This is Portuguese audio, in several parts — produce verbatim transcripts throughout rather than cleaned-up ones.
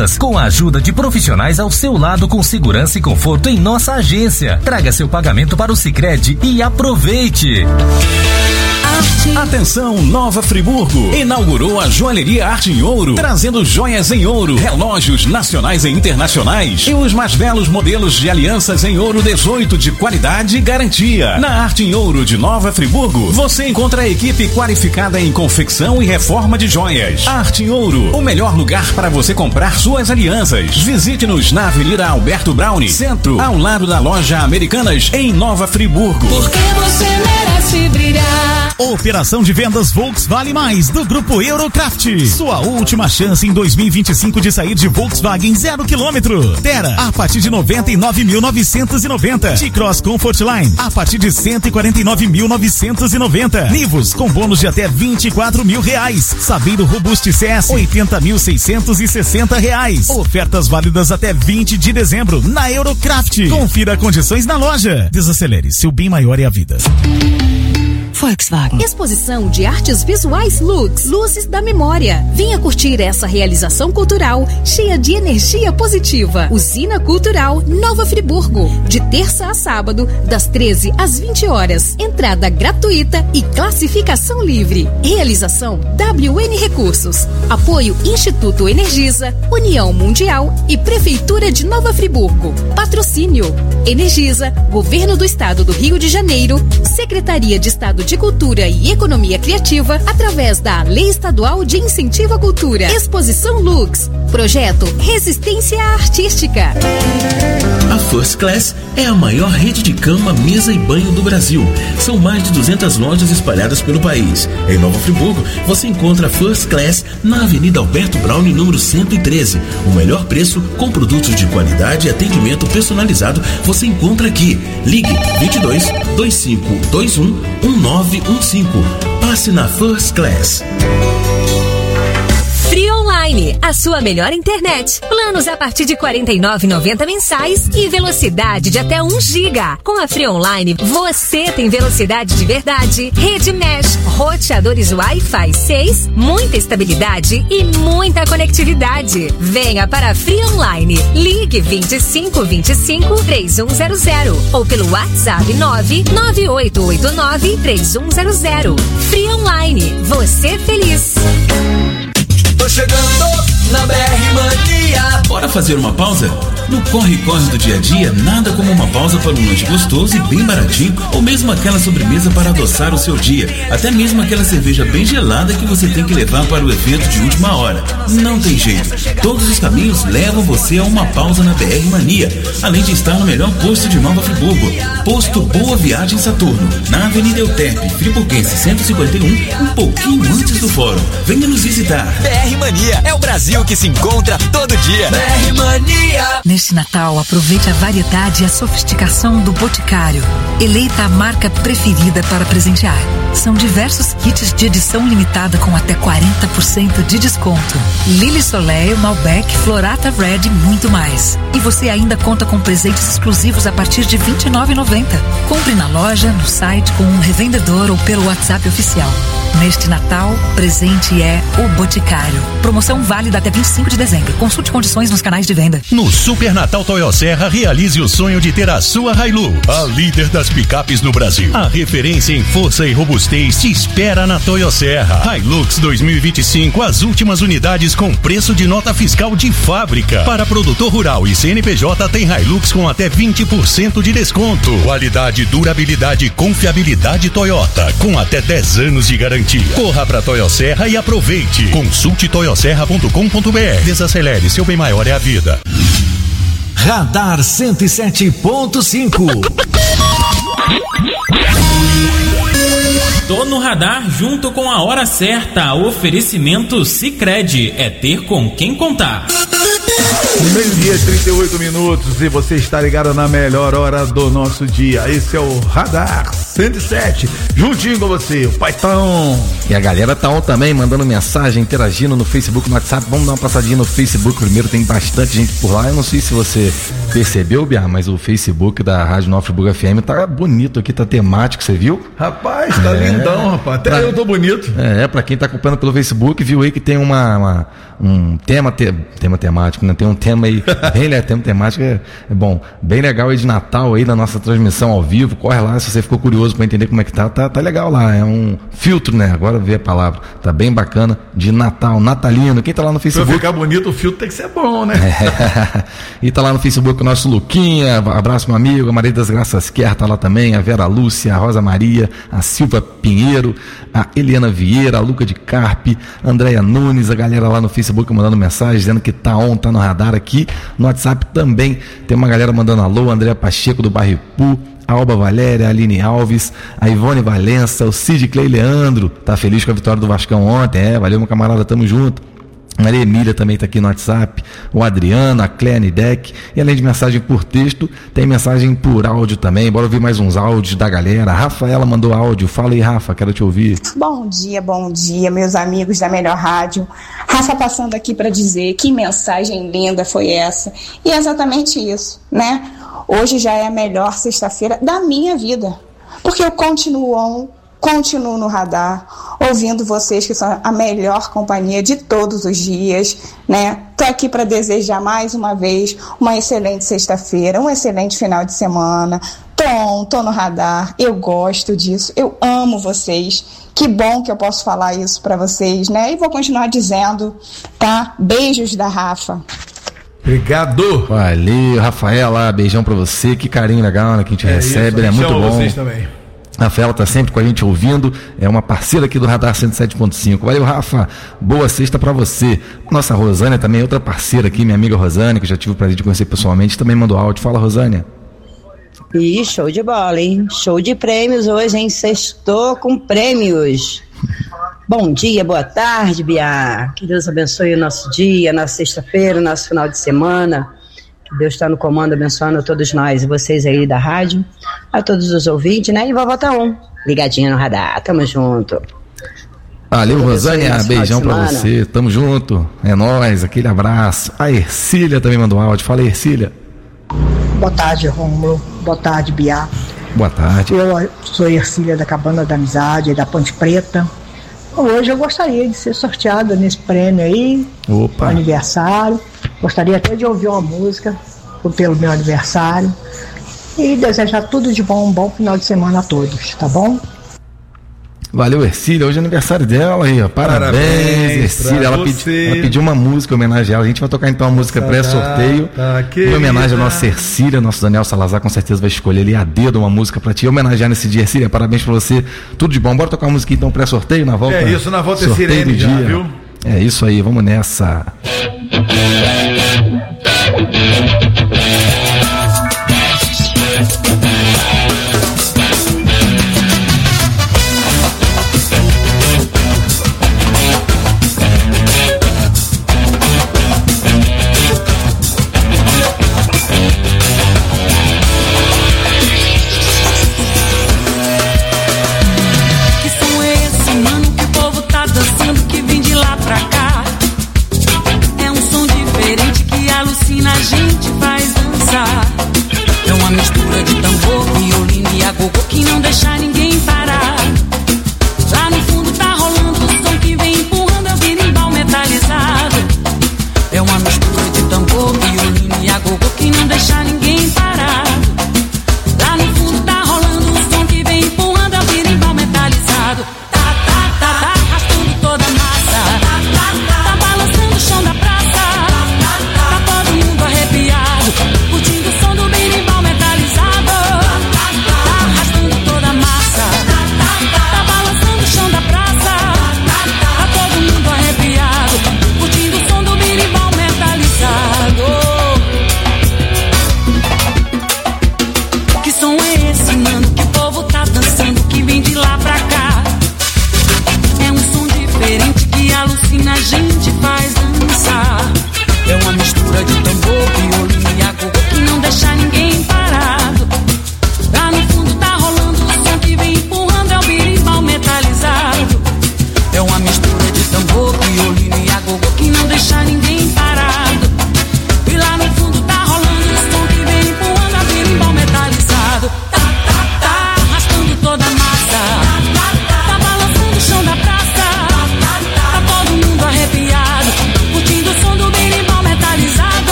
tranquilas, com a ajuda de profissionais ao seu lado com segurança e conforto em nossa agência. Traga seu pagamento para o Sicredi e aproveite. Atenção, Nova Friburgo inaugurou a Joalheria Arte em Ouro, trazendo joias em ouro, relógios nacionais e internacionais e os mais belos modelos de alianças em ouro dezoito de qualidade e garantia. Na Arte em Ouro de Nova Friburgo, você encontra a equipe qualificada em confecção e reforma de joias. Arte em Ouro, o melhor lugar para você comprar suas alianças. Visite-nos na Avenida Alberto Browne, centro, ao lado da Loja Americanas, em Nova Friburgo. Porque você merece brilhar. Operação de vendas Volks Vale Mais, do Grupo Eurocraft. Sua última chance em dois mil e vinte e cinco de sair de Volkswagen zero quilômetro. Terra, a partir de noventa e nove mil novecentos e noventa. T-Cross Comfortline, a partir de cento e quarenta e nove mil novecentos e noventa. Nivus, com bônus de até vinte e quatro mil reais. Saveiro Robust C S, oitenta mil seiscentos e sessenta reais. Ofertas válidas até vinte de dezembro na Eurocraft. Confira condições na loja. Desacelere, seu bem maior é a vida. Volkswagen. Exposição de artes visuais Lux, Luzes da Memória. Venha curtir essa realização cultural cheia de energia positiva. Usina Cultural Nova Friburgo, de terça a sábado, das treze às vinte horas. Entrada gratuita e classificação livre. Realização W N Recursos. Apoio Instituto Energisa, União Mundial e Prefeitura de Nova Friburgo. Patrocínio Energisa, Governo do Estado do Rio de Janeiro, Secretaria de Estado de Cultura e Economia Criativa, através da Lei Estadual de Incentivo à Cultura. Exposição Lux. Projeto Resistência Artística. A First Class é a maior rede de cama, mesa e banho do Brasil. São mais de duzentas lojas espalhadas pelo país. Em Nova Friburgo, você encontra a First Class na Avenida Alberto Browne, número cento e treze. O melhor preço, com produtos de qualidade e atendimento personalizado, você encontra aqui. Ligue vinte e dois, vinte e cinco, vinte e um, dezenove quinze. Passe na First Class. Free Online, a sua melhor internet. Planos a partir de quarenta e nove reais e noventa centavos mensais e velocidade de até um giga. Com a Free Online, você tem velocidade de verdade, rede mesh, roteadores Wi-Fi seis, muita estabilidade e muita conectividade. Venha para a Free Online. Ligue vinte e cinco, vinte e cinco, trinta e um zero zero ou pelo WhatsApp nove nove oito oito nove, três um zero zero. Free Online, você feliz. Tô chegando na B R Mania. Bora fazer uma pausa? No corre-corre do dia a dia, nada como uma pausa para um lanche gostoso e bem baratinho, ou mesmo aquela sobremesa para adoçar o seu dia, até mesmo aquela cerveja bem gelada que você tem que levar para o evento de última hora. Não tem jeito, todos os caminhos levam você a uma pausa na B R Mania, além de estar no melhor posto de Nova Friburgo, Posto Boa Viagem Saturno, na Avenida Euterpe, Friburguense cento e cinquenta e um, um pouquinho antes do fórum. Venha nos visitar. B R Mania é o Brasil que se encontra todo dia. B R Mania. Neste Natal, aproveite a variedade e a sofisticação do Boticário. Eleita a marca preferida para presentear. São diversos kits de edição limitada com até quarenta por cento de desconto. Lily Soleil, Malbec, Florata Red e muito mais. E você ainda conta com presentes exclusivos a partir de vinte e nove reais e noventa centavos. Compre na loja, no site, com um revendedor ou pelo WhatsApp oficial. Neste Natal, presente é o Boticário. Promoção válida até vinte e cinco de dezembro. Consulte condições nos canais de venda. No Super Natal Toyosserra, realize o sonho de ter a sua Hilux, a líder das picapes no Brasil. A referência em força e robustez te espera na Toyosserra. Hilux dois mil e vinte e cinco, as últimas unidades com preço de nota fiscal de fábrica. Para produtor rural e C N P J tem Hilux com até vinte por cento de desconto. Qualidade, durabilidade e confiabilidade Toyota, com até dez anos de garantia. Corra pra Toyosserra e aproveite. Consulte toyosserra ponto com ponto br. Desacelere, seu bem maior é a vida. Radar cento e sete ponto cinco. Tô no radar junto com a hora certa. Oferecimento Sicredi, é ter com quem contar. Meio-dia, trinta e oito minutos, e você está ligado na melhor hora do nosso dia. Esse é o Radar cento e sete, juntinho com você, o Paitão. E a galera tá on também, mandando mensagem, interagindo no Facebook, no WhatsApp. Vamos dar uma passadinha no Facebook primeiro, tem bastante gente por lá. Eu não sei se você percebeu, Bia, mas o Facebook da Rádio Nova Friburgo F M tá bonito aqui, tá temático, você viu? Rapaz, tá é, lindão, rapaz. Até pra, eu tô bonito. É, pra quem tá acompanhando pelo Facebook, viu aí que tem uma, uma um tema, te, tema temático, né? Tem um tema aí, bem legal, tema temático é, é bom, bem legal aí de Natal aí na nossa transmissão ao vivo. Corre lá se você ficou curioso pra entender como é que tá, tá, tá legal lá, é um filtro, né? Agora vê a palavra, tá bem bacana, de Natal, natalino. Quem tá lá no Facebook? Pra ficar bonito, o filtro tem que ser bom, né? É. E tá lá no Facebook o nosso Luquinha, abraço meu amigo, a Maria das Graças Quer tá lá também, a Vera Lúcia, a Rosa Maria, a Silva Pinheiro, a Eliana Vieira, a Luca de Carpe, a Andréia Nunes, a galera lá no Facebook mandando mensagem, dizendo que tá on, tá no radar aqui. No WhatsApp também tem uma galera mandando alô, a Andréa Pacheco do Bairro Ipu, a Alba Valéria, a Aline Alves, a Ivone Valença, o Cid Clay Leandro, tá feliz com a vitória do Vascão ontem, é, valeu meu camarada, tamo junto. Maria Emília também está aqui no WhatsApp, o Adriano, a Cléane Deck, e além de mensagem por texto, tem mensagem por áudio também. Bora ouvir mais uns áudios da galera. A Rafaela mandou áudio, fala aí, Rafa, quero te ouvir. Bom dia, bom dia, meus amigos da Melhor Rádio. Rafa passando aqui para dizer que mensagem linda foi essa, e é exatamente isso, né? Hoje já é a melhor sexta-feira da minha vida, porque eu continuo on, continuo no radar, ouvindo vocês que são a melhor companhia de todos os dias, né? Tô aqui para desejar mais uma vez uma excelente sexta-feira, um excelente final de semana. Tô on, tô no radar, eu gosto disso, eu amo vocês. Que bom que eu posso falar isso para vocês, né? E vou continuar dizendo, tá? Beijos da Rafa. Obrigado. Valeu, Rafaela, beijão pra você, que carinho legal, né, que a gente é recebe, isso, é muito bom. Vocês também. A Rafaela tá sempre com a gente ouvindo, é uma parceira aqui do Radar cento e sete ponto cinco. Valeu, Rafa, boa sexta pra você. Nossa Rosânia também é outra parceira aqui, minha amiga Rosânia, que eu já tive o prazer de conhecer pessoalmente, também mandou áudio. Fala, Rosânia. Ih, show de bola, hein? Show de prêmios hoje, hein? Sextou com prêmios. Bom dia, boa tarde, Bia. Que Deus abençoe o nosso dia, nossa sexta-feira, o nosso final de semana. Que Deus está no comando, abençoando a todos nós e vocês aí da rádio, a todos os ouvintes, né? E vovó tá on, ligadinha no radar, tamo junto. Valeu, Rosânia, beijão pra você, tamo junto, é nóis, aquele abraço. A Ercília também mandou um áudio, fala aí, Ercília. Boa tarde, Rômulo, boa tarde, Bia. Boa tarde. Eu sou Ercília da Cabana da Amizade, da Ponte Preta. Hoje eu gostaria de ser sorteada nesse prêmio aí, Opa. no aniversário. Gostaria até de ouvir uma música pelo meu aniversário. E desejar tudo de bom, um bom final de semana a todos, tá bom? Valeu, Ercília, hoje é aniversário dela aí, ó. Parabéns, Parabéns Ercília. Ela, pedi, ela pediu uma música em homenagem a ela. A gente vai tocar então uma música pré-sorteio. Tá, em homenagem à nossa Ercília, nosso Daniel Salazar com certeza vai escolher ali a dedo uma música pra ti. Homenagear nesse dia, Ercília, parabéns pra você. Tudo de bom. Bora tocar uma música então pré-sorteio na volta. É isso, na volta sorteio é sirene do já, dia. Viu? É isso aí, vamos nessa. Diferente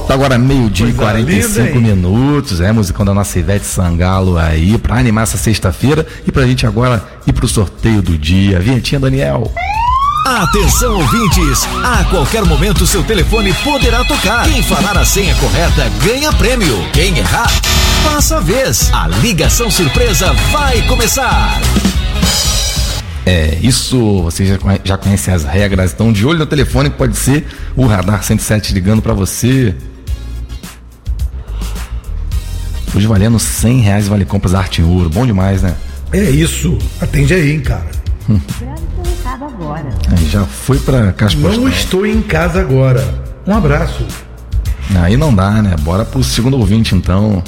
Tá agora meio-dia e quarenta e cinco minutos, é, musicão da nossa Ivete Sangalo aí, pra animar essa sexta-feira e pra gente agora ir pro sorteio do dia. Vinhetinha, Daniel. Atenção, ouvintes, a qualquer momento seu telefone poderá tocar. Quem falar a senha correta ganha prêmio. Quem errar, passa a vez. A ligação surpresa vai começar. É, isso, você já, conhece, já conhece as regras, então de olho no telefone, pode ser o Radar cento e sete ligando pra você. Hoje valendo cem reais vale compras Arte em Ouro, bom demais, né? É isso, atende aí, hein, cara. Hum. Agora. Aí já foi pra Caixa Postal. Não estou em casa agora. Um abraço. Aí não dá, né? Bora pro segundo ouvinte, então.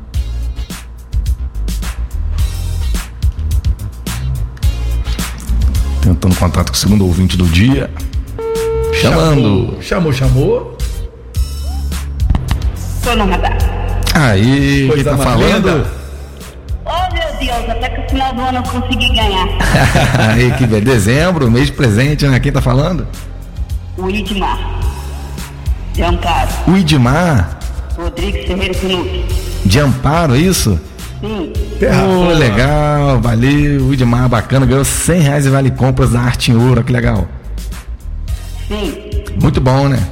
Tentando contato com o segundo ouvinte do dia. Chamando. Chamou, chamou. chamou. Tô no radar. Aí, quem tá falando? Oh, meu Deus, até que o final do ano eu consegui ganhar. Aí, que é dezembro, mês de presente, né? Quem tá falando? O Idmar. De Amparo. O Idmar? Rodrigues Ferreira Sinuque. De Amparo, é isso? Sim. Oh, legal, valeu. O Idmar, bacana, ganhou cem reais e vale compras da Arte em Ouro, que legal. Sim. Muito bom, né?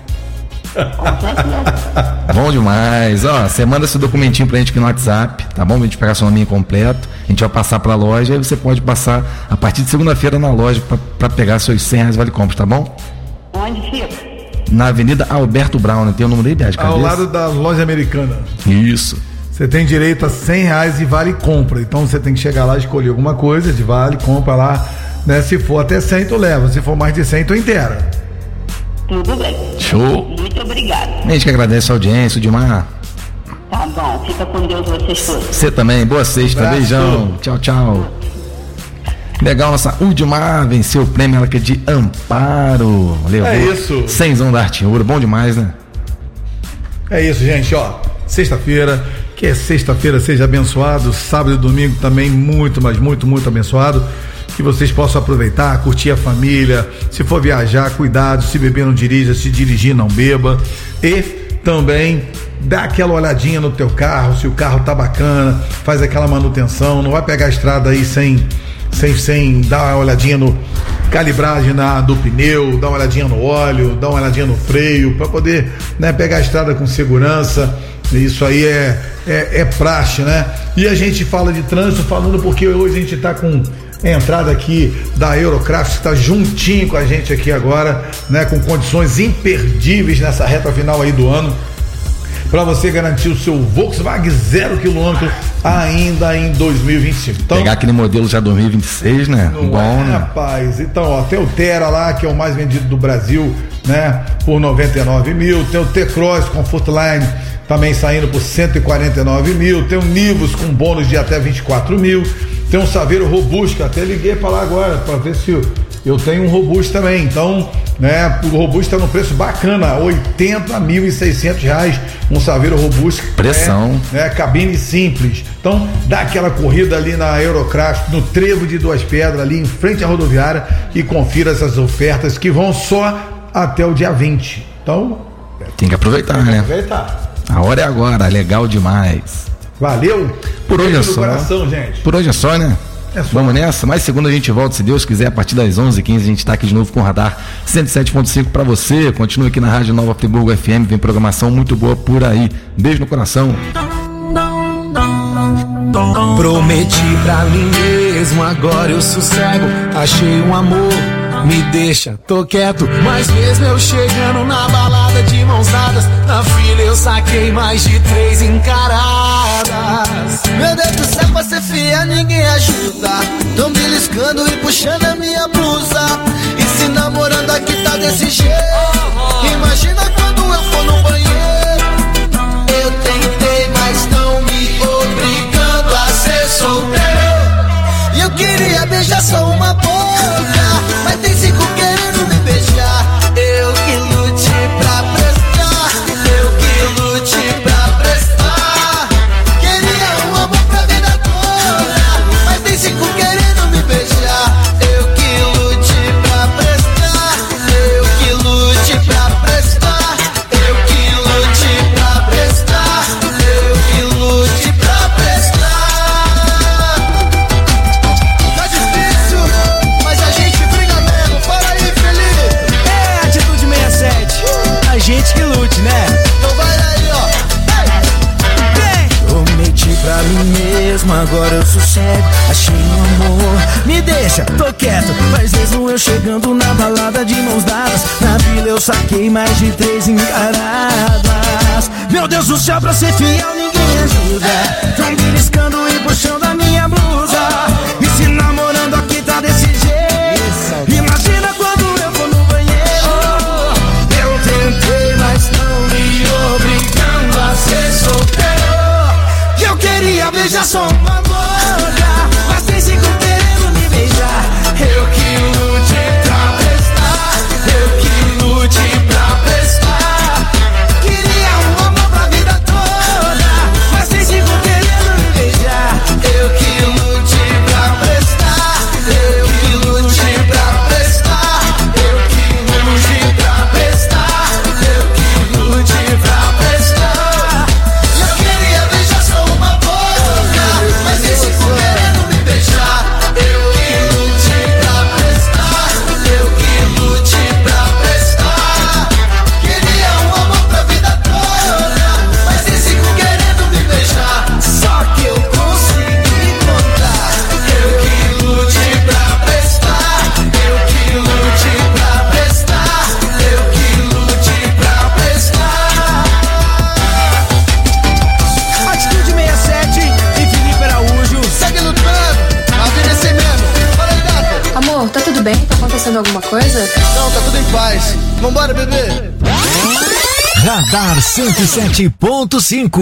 Bom demais, ó, você manda esse documentinho pra gente aqui no WhatsApp, tá bom? A gente pegar seu nome completo, a gente vai passar pra loja, aí você pode passar a partir de segunda-feira na loja pra, pra pegar seus cem reais vale compras, tá bom? Onde fica? Na Avenida Alberto Brown, né? Tem o número aí de cabeça? Ao lado da loja americana. Isso. Você tem direito a cem reais e vale compra, então você tem que chegar lá, escolher alguma coisa de vale, compra lá, né? Se for até cem, tu leva, se for mais de cem, tu inteira. Tudo bem. Show. Muito obrigado. A gente que agradece a audiência, o Dimar. Tá bom, fica com Deus vocês todos. Você também, boa sexta, Braço. Beijão, tchau, tchau. Legal, nossa Udmar venceu o prêmio, ela que é de Amparo. Levou É isso. cenzão da Arte em Ouro, bom demais, né? É isso, gente, ó, sexta-feira, que é sexta-feira, seja abençoado, sábado e domingo também muito, mas muito, muito abençoado. Que vocês possam aproveitar, curtir a família, se for viajar, cuidado, se beber não dirija, se dirigir não beba, e também dá aquela olhadinha no teu carro, se o carro tá bacana, faz aquela manutenção, não vai pegar a estrada aí sem, sem, sem dar uma olhadinha no calibragem na, do pneu, dá uma olhadinha no óleo, dá uma olhadinha no freio, para poder, né, pegar a estrada com segurança. Isso aí é, é, é praxe, né? E a gente fala de trânsito falando porque hoje a gente tá com a entrada aqui da Eurocraft, que está juntinho com a gente aqui agora, né, com condições imperdíveis nessa reta final aí do ano, para você garantir o seu Volkswagen zero quilômetro ainda em dois mil e vinte e cinco. Então, pegar aquele modelo já dois mil e vinte e seis, né? Bom, é, né? Rapaz, então, ó, tem o Tera lá, que é o mais vendido do Brasil, né, por noventa e nove mil, tem o T-Cross Comfortline também saindo por cento e quarenta e nove mil, tem o Nivus com bônus de até vinte e quatro mil, tem um Saveiro Robusto, até liguei para lá agora para ver se eu, eu tenho um Robusto também. Então, né, o Robusto está no preço bacana, oitenta mil e seiscentos reais, um Saveiro Robusto. Pressão. Né, né, cabine simples. Então, dá aquela corrida ali na Eurocraft, no Trevo de Duas Pedras, ali em frente à rodoviária, e confira essas ofertas que vão só até o dia vinte. Então, tem que aproveitar, tem que né? aproveitar. A hora é agora, legal demais. Valeu. Por hoje é Beijo no só. coração, gente. Por hoje é só, né? É só. Vamos nessa, mas segunda a gente volta, se Deus quiser, a partir das onze e quinze a gente está aqui de novo com o Radar cento e sete ponto cinco para você. Continua aqui na Rádio Nova Friburgo F M, vem programação muito boa por aí. Beijo no coração. Prometi pra mim mesmo, agora eu sossego. Achei um amor, me deixa, tô quieto. Mas mesmo eu chegando na balada de mãos dadas, na fila eu saquei mais de três encaradas. Meu Deus do céu, pra ser fia ninguém ajuda. Tão beliscando e puxando a minha blusa. E se namorando aqui tá desse jeito, imagina quando eu for no banheiro. Eu tentei, mas não me obrigando a ser solteiro. E eu queria beijar só uma boca, mas tem cinco querendo me beijar. Eu que lute pra prestar, eu que lute pra prestar. Queria um amor pra vida toda, mas tem cinco querendo me beijar. Eu que lute pra prestar, eu que lute pra prestar. eu chegando na balada de mãos dadas. Na vila eu saquei mais de três encaradas. Meu Deus do céu, pra ser fiel ninguém ajuda. Tão beliscando e puxando a minha blusa. E se namorando aqui tá desse jeito. Imagina quando eu vou no banheiro. Eu tentei, mas não me obrigando a ser solteiro. Eu queria beijar só uma boca, mas tem cinco querendo me beijar. Eu que lute pra prestar, eu que lute pra prestar. Queria um amor pra vida toda, mas tem cinco querendo me beijar. Eu que lute pra prestar, eu que lute pra prestar. Eu que lute pra prestar, eu que lute pra prestar. Eu queria beijar só uma boca, mas tem cinco querendo me beijar. Eu que lute pra prestar, eu que lute pra prestar. Queria um amor pra vida toda, mas tem cinco querendo me beijar. Só que eu consegui contar. Eu que lute pra prestar, eu que lute pra prestar, eu que lute pra prestar. Atitude sessenta e sete e Felipe Araújo. Segue lutando, a vida é assim mesmo. Fala aí, gata. Amor, tá tudo bem? Tá acontecendo alguma coisa? Não, tá tudo em paz. Vambora, bebê. Radar cento e sete ponto cinco.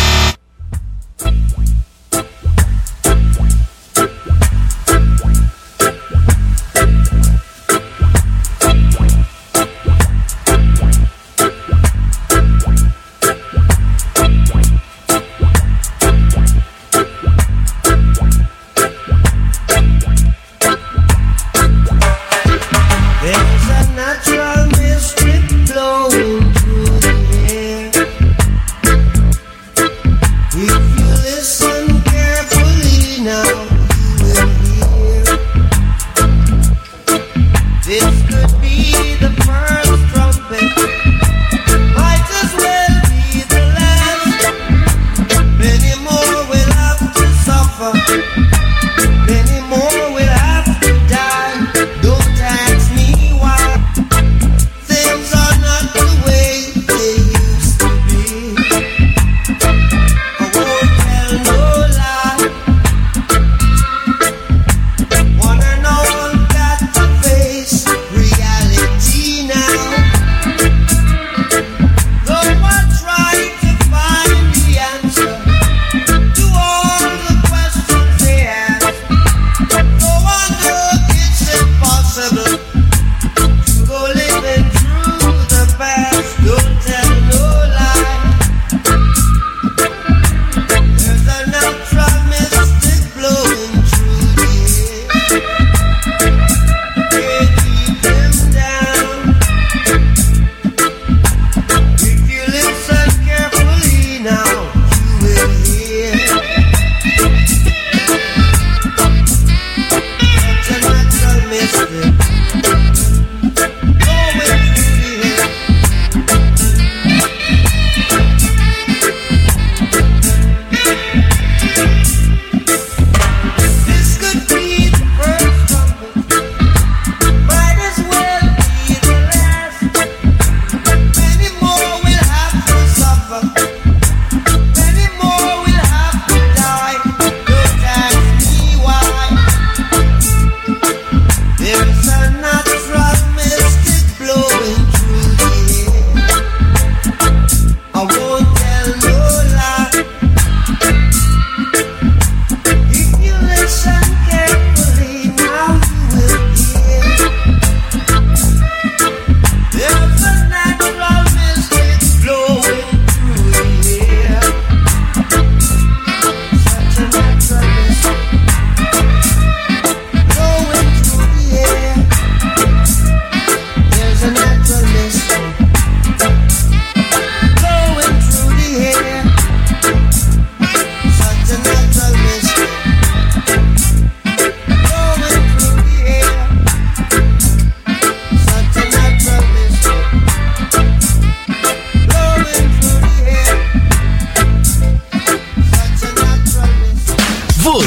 There's a natural mystic flowing through the air. If you listen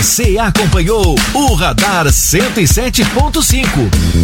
Você acompanhou o Radar cento e sete ponto cinco.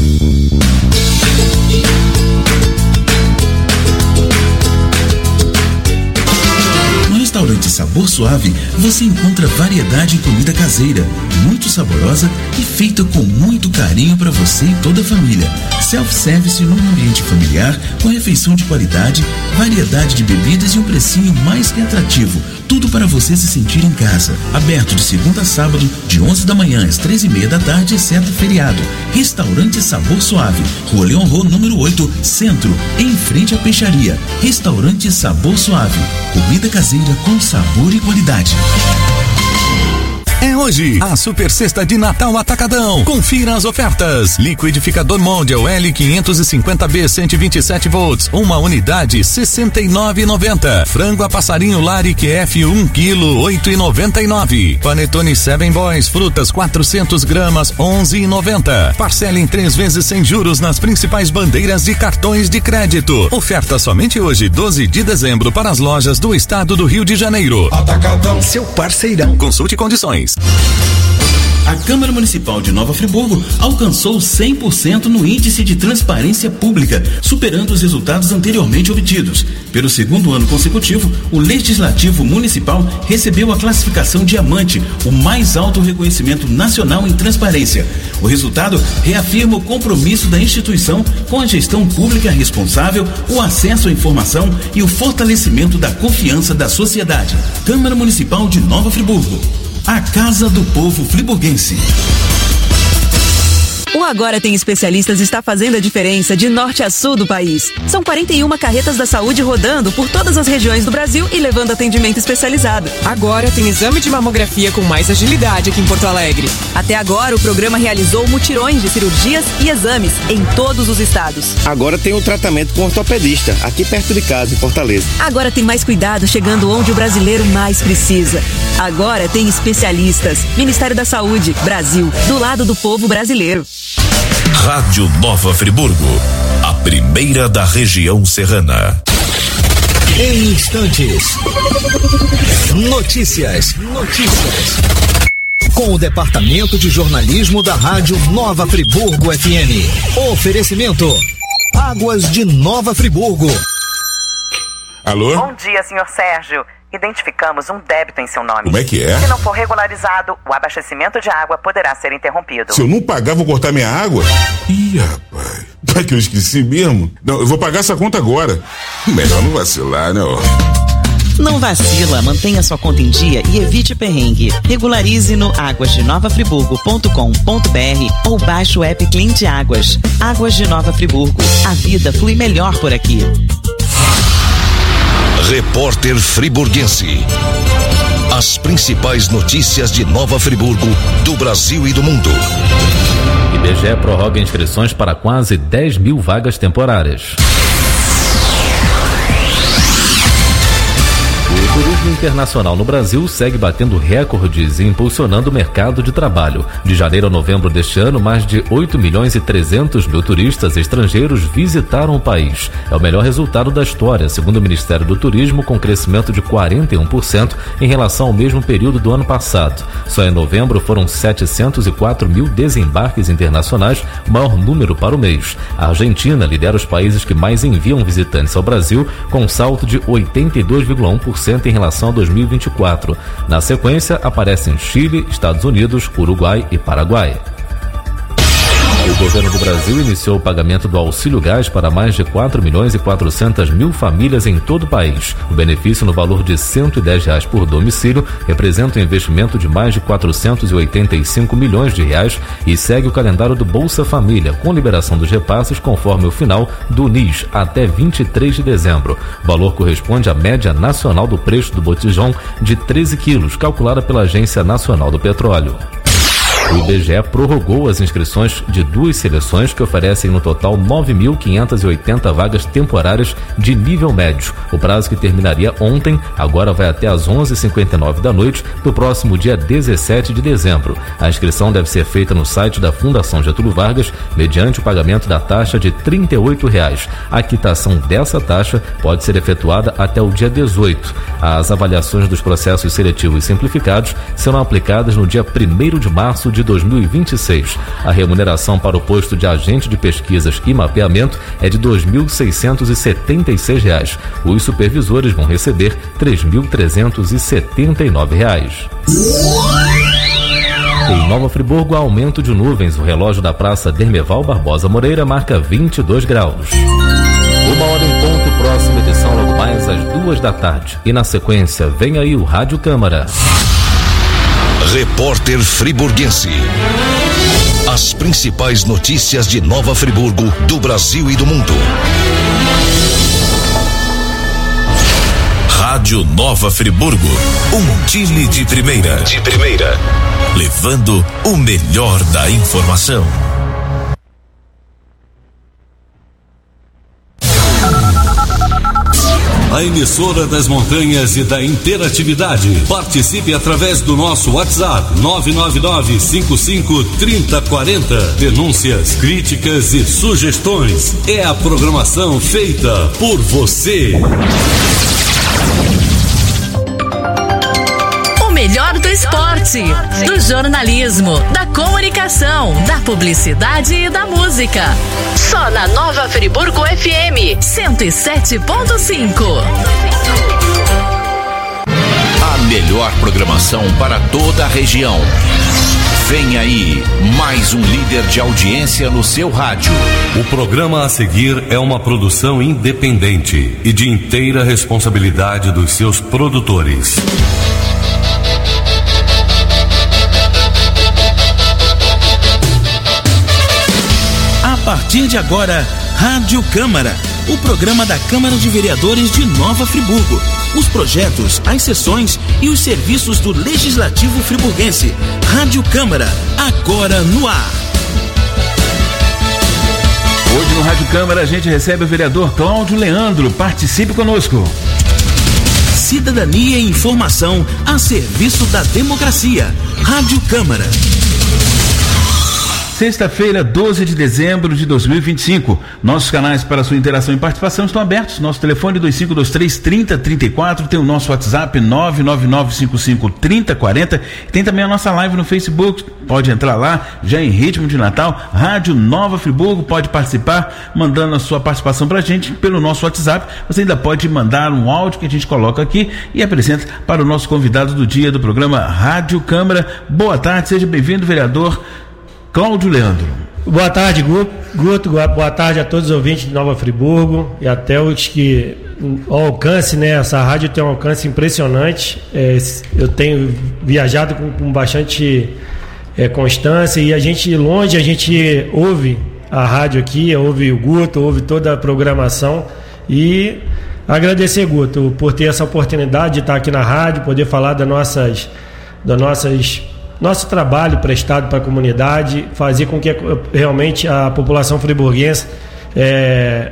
No restaurante Sabor Suave, você encontra variedade em comida caseira, muito saborosa e feita com muito carinho para você e toda a família. Self-service num ambiente familiar, com refeição de qualidade, variedade de bebidas e um precinho mais que atrativo. Tudo para você se sentir em casa. Aberto de segunda a sábado, de onze da manhã às três e meia da tarde, exceto feriado. Restaurante Sabor Suave, Rua Leon Rô, número oito, Centro, em frente à peixaria. Restaurante Sabor Suave. Comida caseira com sabor e qualidade. É hoje a Super Sexta de Natal Atacadão. Confira as ofertas. Liquidificador Mondial L quinhentos e cinquenta B cento e vinte e sete volts, uma unidade sessenta e nove reais e noventa centavos. Frango a passarinho Laric F um quilo, oito reais e noventa e nove centavos. Panetone Seven Boys frutas quatrocentos gramas, onze reais e noventa centavos. Parcela em três vezes sem juros nas principais bandeiras de cartões de crédito. Oferta somente hoje, doze de dezembro, para as lojas do estado do Rio de Janeiro. Atacadão, seu parceirão. Consulte condições. A Câmara Municipal de Nova Friburgo alcançou cem por cento no índice de transparência pública, superando os resultados anteriormente obtidos. Pelo segundo ano consecutivo, o Legislativo Municipal recebeu a classificação Diamante, o mais alto reconhecimento nacional em transparência. O resultado reafirma o compromisso da instituição com a gestão pública responsável, o acesso à informação e o fortalecimento da confiança da sociedade. Câmara Municipal de Nova Friburgo. A Casa do Povo Friburguense. O Agora Tem Especialistas está fazendo a diferença de norte a sul do país. São quarenta e uma carretas da saúde rodando por todas as regiões do Brasil e levando atendimento especializado. Agora tem exame de mamografia com mais agilidade aqui em Porto Alegre. Até agora, o programa realizou mutirões de cirurgias e exames em todos os estados. Agora tem um tratamento com ortopedista, aqui perto de casa, em Fortaleza. Agora tem mais cuidado chegando onde o brasileiro mais precisa. Agora tem especialistas. Ministério da Saúde, Brasil, do lado do povo brasileiro. Rádio Nova Friburgo, a primeira da região serrana. Em instantes, notícias, notícias. Com o Departamento de Jornalismo da Rádio Nova Friburgo F M. Oferecimento: Águas de Nova Friburgo. Alô? Bom dia, senhor Sérgio. Identificamos um débito em seu nome. Como é que é? Se não for regularizado, o abastecimento de água poderá ser interrompido. Se eu não pagar, vou cortar minha água? Ih, rapaz. Vai que eu esqueci mesmo? Não, eu vou pagar essa conta agora. Melhor não vacilar, né? Ó. Não vacila, mantenha sua conta em dia e evite perrengue. Regularize no águas de nova friburgo ponto com ponto b r ou baixe o app Cliente Águas. Águas de Nova Friburgo. A vida flui melhor por aqui. Repórter Friburguense. As principais notícias de Nova Friburgo, do Brasil e do mundo. I B G E prorroga inscrições para quase dez mil vagas temporárias. O turismo internacional no Brasil segue batendo recordes e impulsionando o mercado de trabalho. De janeiro a novembro deste ano, mais de oito milhões e trezentos mil turistas estrangeiros visitaram o país. É o melhor resultado da história, segundo o Ministério do Turismo, com crescimento de quarenta e um por cento em relação ao mesmo período do ano passado. Só em novembro foram setecentos e quatro mil desembarques internacionais, o maior número para o mês. A Argentina lidera os países que mais enviam visitantes ao Brasil, com um salto de oitenta e dois vírgula um por cento em relação a dois mil e vinte e quatro. Na sequência, aparecem Chile, Estados Unidos, Uruguai e Paraguai. O governo do Brasil iniciou o pagamento do auxílio gás para mais de quatro milhões e quatrocentas mil famílias em todo o país. O benefício no valor de cento e dez reais por domicílio representa um investimento de mais de quatrocentos e oitenta e cinco milhões de reais e segue o calendário do Bolsa Família, com liberação dos repasses conforme o final do N I S até vinte e três de dezembro. O valor corresponde à média nacional do preço do botijão de treze quilos, calculada pela Agência Nacional do Petróleo. O I B G E prorrogou as inscrições de duas seleções que oferecem no total nove mil quinhentas e oitenta vagas temporárias de nível médio. O prazo, que terminaria ontem, agora vai até às onze e cinquenta e nove da noite do próximo dia dezessete de dezembro. A inscrição deve ser feita no site da Fundação Getúlio Vargas, mediante o pagamento da taxa de trinta e oito reais. A quitação dessa taxa pode ser efetuada até o dia dezoito. As avaliações dos processos seletivos simplificados serão aplicadas no dia primeiro de março de dois mil e vinte e seis. A remuneração para o posto de agente de pesquisas e mapeamento é de dois mil seiscentos e setenta e seis reais. Os supervisores vão receber três mil trezentos e setenta e nove reais. Em Nova Friburgo, há aumento de nuvens. O relógio da Praça Dermeval Barbosa Moreira marca vinte e dois graus. Uma hora em ponto, próxima edição logo mais às duas da tarde. E na sequência, vem aí o Rádio Câmara. Repórter Friburguense. As principais notícias de Nova Friburgo, do Brasil e do mundo. Rádio Nova Friburgo. Um time de primeira. De primeira. Levando o melhor da informação. A emissora das montanhas e da interatividade. Participe através do nosso WhatsApp nove nove nove, cinco cinco, três zero quatro zero. Denúncias, críticas e sugestões. É a programação feita por você. O melhor do esporte, do jornalismo, da comunicação, da publicidade e da música. Só na Nova Friburgo F M cento e sete ponto cinco. A melhor programação para toda a região. Vem aí, mais um líder de audiência no seu rádio. O programa a seguir é uma produção independente e de inteira responsabilidade dos seus produtores. A partir de agora, Rádio Câmara, o programa da Câmara de Vereadores de Nova Friburgo. Os projetos, as sessões e os serviços do Legislativo Friburguense. Rádio Câmara, agora no ar. Hoje no Rádio Câmara a gente recebe o vereador Cláudio Leandro. Participe conosco. Cidadania e informação a serviço da democracia. Rádio Câmara. Sexta-feira, doze de dezembro de dois mil e vinte e cinco. Nossos canais para sua interação e participação estão abertos. Nosso telefone dois cinco dois três, trinta, trinta e quatro. Tem o nosso WhatsApp nove nove nove cinco cinco, trinta, quarenta. Tem também a nossa live no Facebook. Pode entrar lá, já em ritmo de Natal. Rádio Nova Friburgo. Pode participar, mandando a sua participação pra gente pelo nosso WhatsApp. Você ainda pode mandar um áudio que a gente coloca aqui e apresenta para o nosso convidado do dia do programa Rádio Câmara. Boa tarde, seja bem-vindo, vereador Cláudio Leandro. Boa tarde, Guto. Boa tarde a todos os ouvintes de Nova Friburgo e até os que o alcance, né? Essa rádio tem um alcance impressionante. É, eu tenho viajado com, com bastante é, constância e a gente, longe, a gente ouve a rádio aqui, ouve o Guto, ouve toda a programação e agradecer, Guto, por ter essa oportunidade de estar aqui na rádio, poder falar das nossas, das nossas nosso trabalho prestado para a comunidade, fazer com que realmente a população friburguense é,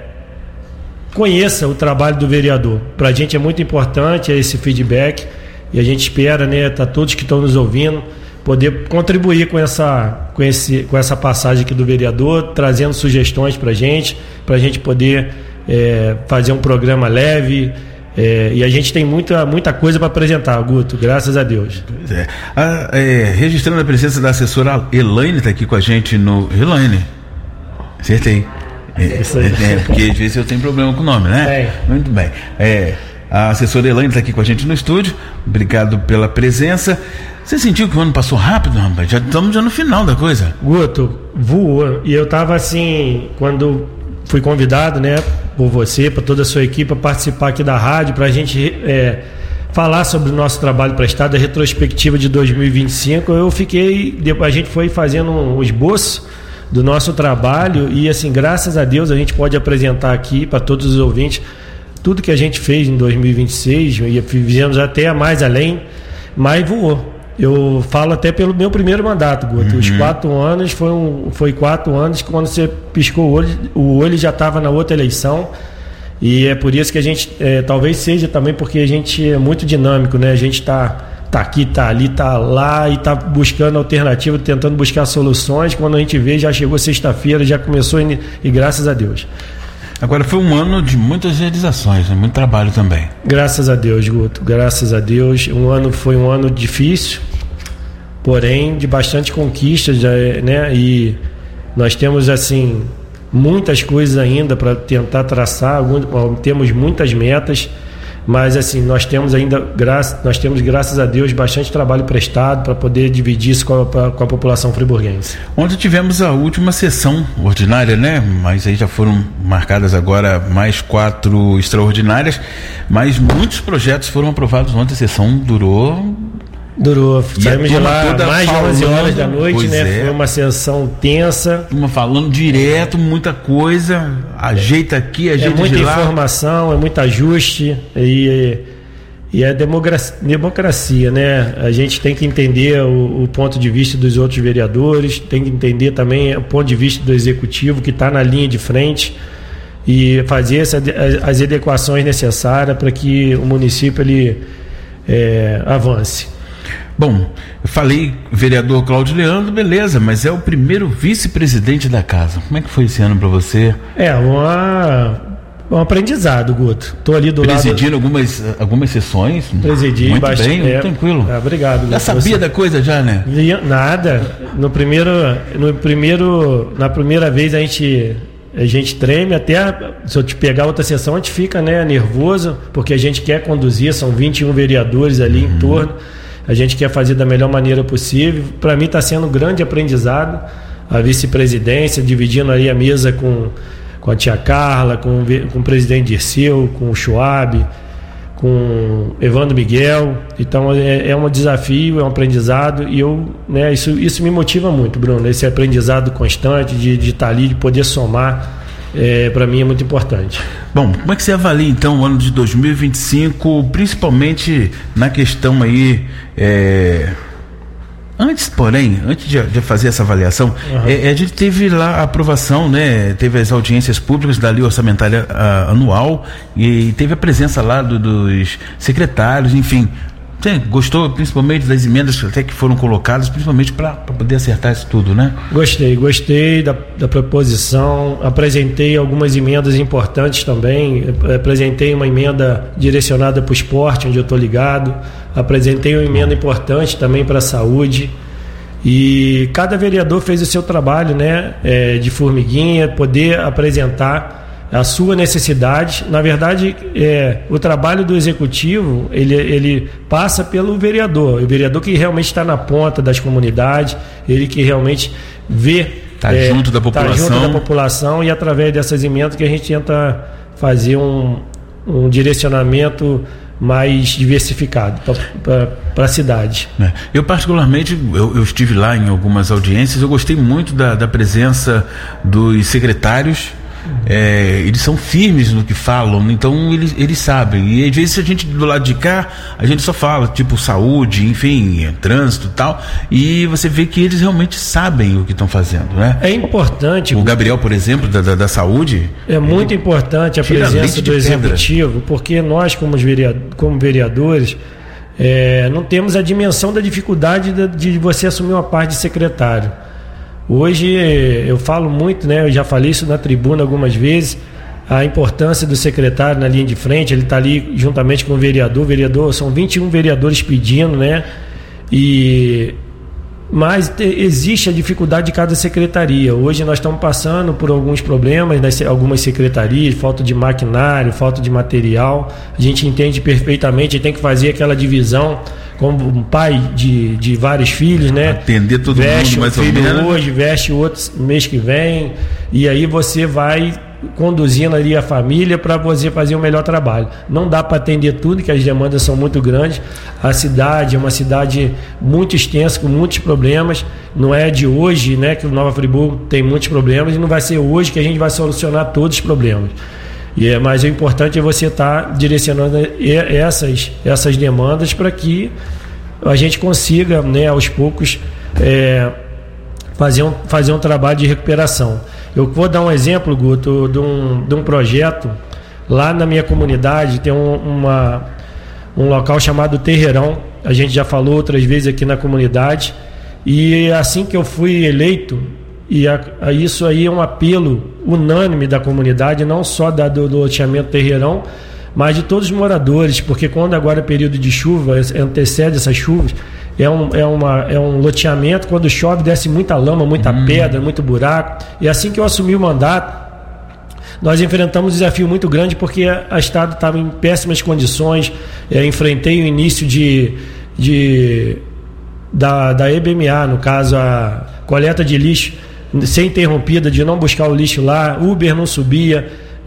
conheça o trabalho do vereador. Para a gente é muito importante esse feedback e a gente espera, né, tá, todos que estão nos ouvindo, poder contribuir com essa, com esse, com essa passagem aqui do vereador, trazendo sugestões para a gente, para a gente poder é, fazer um programa leve. É, e a gente tem muita, muita coisa para apresentar, Guto, graças a Deus. Pois é. Ah, é, registrando a presença da assessora Elaine, está aqui com a gente no. Elaine, acertei. É, é, porque às vezes eu tenho problema com o nome, né? É. Muito bem. É, a assessora Elaine está aqui com a gente no estúdio. Obrigado pela presença. Você sentiu que o ano passou rápido, rapaz? Já estamos já no final da coisa. Guto, voou. E eu estava assim, quando fui convidado, né, por você, por toda a sua equipe, a participar aqui da rádio, para a gente é, falar sobre o nosso trabalho prestado, a retrospectiva de dois mil e vinte e cinco. Eu fiquei, a gente foi fazendo um esboço do nosso trabalho e, assim, graças a Deus a gente pode apresentar aqui para todos os ouvintes tudo que a gente fez em dois mil e vinte e seis e fizemos até mais além, mas voou. eu falo até pelo meu primeiro mandato, Guto. Uhum. Os quatro anos, foi, um, foi quatro anos que quando você piscou o olho, o olho já estava na outra eleição. E é por isso que a gente, é, talvez seja também porque a gente é muito dinâmico, né? A gente está tá aqui, tá ali, tá lá e tá buscando alternativa, tentando buscar soluções. Quando a gente vê, já chegou sexta-feira, já começou e, e graças a Deus. Agora foi um ano de muitas realizações, né? Muito trabalho também. Graças a Deus, Guto, graças a Deus. Um ano foi um ano difícil, porém de bastante conquistas, né? E nós temos assim muitas coisas ainda para tentar traçar, algum, temos muitas metas, mas assim nós temos ainda graças, nós temos graças a Deus bastante trabalho prestado para poder dividir isso com a, com a população friburguense. Ontem tivemos a última sessão ordinária, né? Mas aí já foram marcadas agora mais quatro extraordinárias, mas muitos projetos foram aprovados ontem. A sessão durou Durou, saímos de lá mais de onze horas da noite, né? É. Foi uma sessão tensa. Uma falando direto, muita coisa, ajeita aqui, ajeita é muita de lá. Informação, é muito ajuste e, e é democracia, democracia, né? A gente tem que entender o, o ponto de vista dos outros vereadores, tem que entender também o ponto de vista do executivo que está na linha de frente e fazer essa, as adequações necessárias para que o município ele, é, avance. Bom, eu falei vereador Cláudio Leandro, beleza, mas é o primeiro vice-presidente da casa. Como é que foi esse ano para você? É, uma, um aprendizado, Guto. Tô ali do Presidindo lado... Presidindo algumas, algumas sessões? Presidi muito bastante, bem, muito é, tranquilo. É, obrigado, Guto. Já sabia você... da coisa já, né? Nada. No primeiro, no primeiro, na primeira vez a gente... A gente treme, até se eu te pegar outra sessão, a gente fica, né, nervoso, porque a gente quer conduzir, são vinte e um vereadores ali uhum. em torno, a gente quer fazer da melhor maneira possível. Para mim está sendo um grande aprendizado a vice-presidência, dividindo aí a mesa com, com a tia Carla, com, com o presidente Dirceu, com o Schwab, com Evandro Miguel. Então é, é um desafio, é um aprendizado, e eu, né, isso, isso me motiva muito, Bruno, esse aprendizado constante de, de estar ali, de poder somar, é, para mim é muito importante. Bom, como é que você avalia então o ano de dois mil e vinte e cinco, principalmente na questão aí, é... antes, porém, antes de, de fazer essa avaliação, uhum. é, a gente teve lá a aprovação, né? Teve as audiências públicas da lei orçamentária a, anual e teve a presença lá do, dos secretários, enfim. Você gostou principalmente das emendas até que foram colocadas, principalmente para poder acertar isso tudo, né? Gostei, gostei da, da proposição, apresentei algumas emendas importantes também, apresentei uma emenda direcionada para o esporte, onde eu estou ligado, apresentei uma emenda importante também para a saúde, e cada vereador fez o seu trabalho, né, é, de formiguinha, poder apresentar a sua necessidade. Na verdade, é, o trabalho do executivo ele, ele passa pelo vereador, o vereador que realmente está na ponta das comunidades, ele que realmente vê, está é, junto da população, tá junto da população, e através dessas emendas que a gente tenta fazer um, um direcionamento mais diversificado para a cidade. É. Eu particularmente, eu, eu estive lá em algumas audiências, eu gostei muito da, da presença dos secretários. É, eles são firmes no que falam, então eles, eles sabem, e às vezes a gente do lado de cá, a gente só fala tipo saúde, enfim, trânsito e tal, e você vê que eles realmente sabem o que estão fazendo, né? É importante. O Gabriel, por exemplo, da, da, da saúde, é muito importante a presença do executivo, porque nós como, vereador, como vereadores é, não temos a dimensão da dificuldade de, de você assumir uma parte de secretário. Hoje eu falo muito, né? Eu já falei isso na tribuna algumas vezes, a importância do secretário na linha de frente. Ele está ali juntamente com o vereador. O vereador, são vinte e um vereadores pedindo, né? E mas existe a dificuldade de cada secretaria. Hoje nós estamos passando por alguns problemas nas algumas secretarias, falta de maquinário, falta de material. A gente entende perfeitamente, tem que fazer aquela divisão. Como um pai de, de vários filhos, né? Atender todo veste mundo mais um filho ou menos. Hoje, veste outro mês que vem, e aí você vai conduzindo ali a família para você fazer o melhor trabalho. Não dá para atender tudo, que as demandas são muito grandes. A cidade é uma cidade muito extensa, com muitos problemas. Não é de hoje, né, que o Nova Friburgo tem muitos problemas, e não vai ser hoje que a gente vai solucionar todos os problemas. E é, mas o importante é você estar tá direcionando essas, essas demandas para que a gente consiga, né, aos poucos, é, fazer, um, fazer um trabalho de recuperação. Eu vou dar um exemplo, Guto, de um, de um projeto lá na minha comunidade. Tem um, uma, um local chamado Terreirão, a gente já falou outras vezes aqui na comunidade, e assim que eu fui eleito, e a, a isso aí é um apelo unânime da comunidade, não só da, do, do loteamento Terreirão, mas de todos os moradores, porque quando agora é período de chuva, antecede essas chuvas, é um, é uma, é um loteamento, quando chove desce muita lama, muita hum. pedra, muito buraco, e assim que eu assumi o mandato, nós enfrentamos um desafio muito grande, porque a Estado estava em péssimas condições. É, enfrentei o início de, de, da, da E B M A, no caso a coleta de lixo sem interrompida, de não buscar o lixo lá, Uber não subia.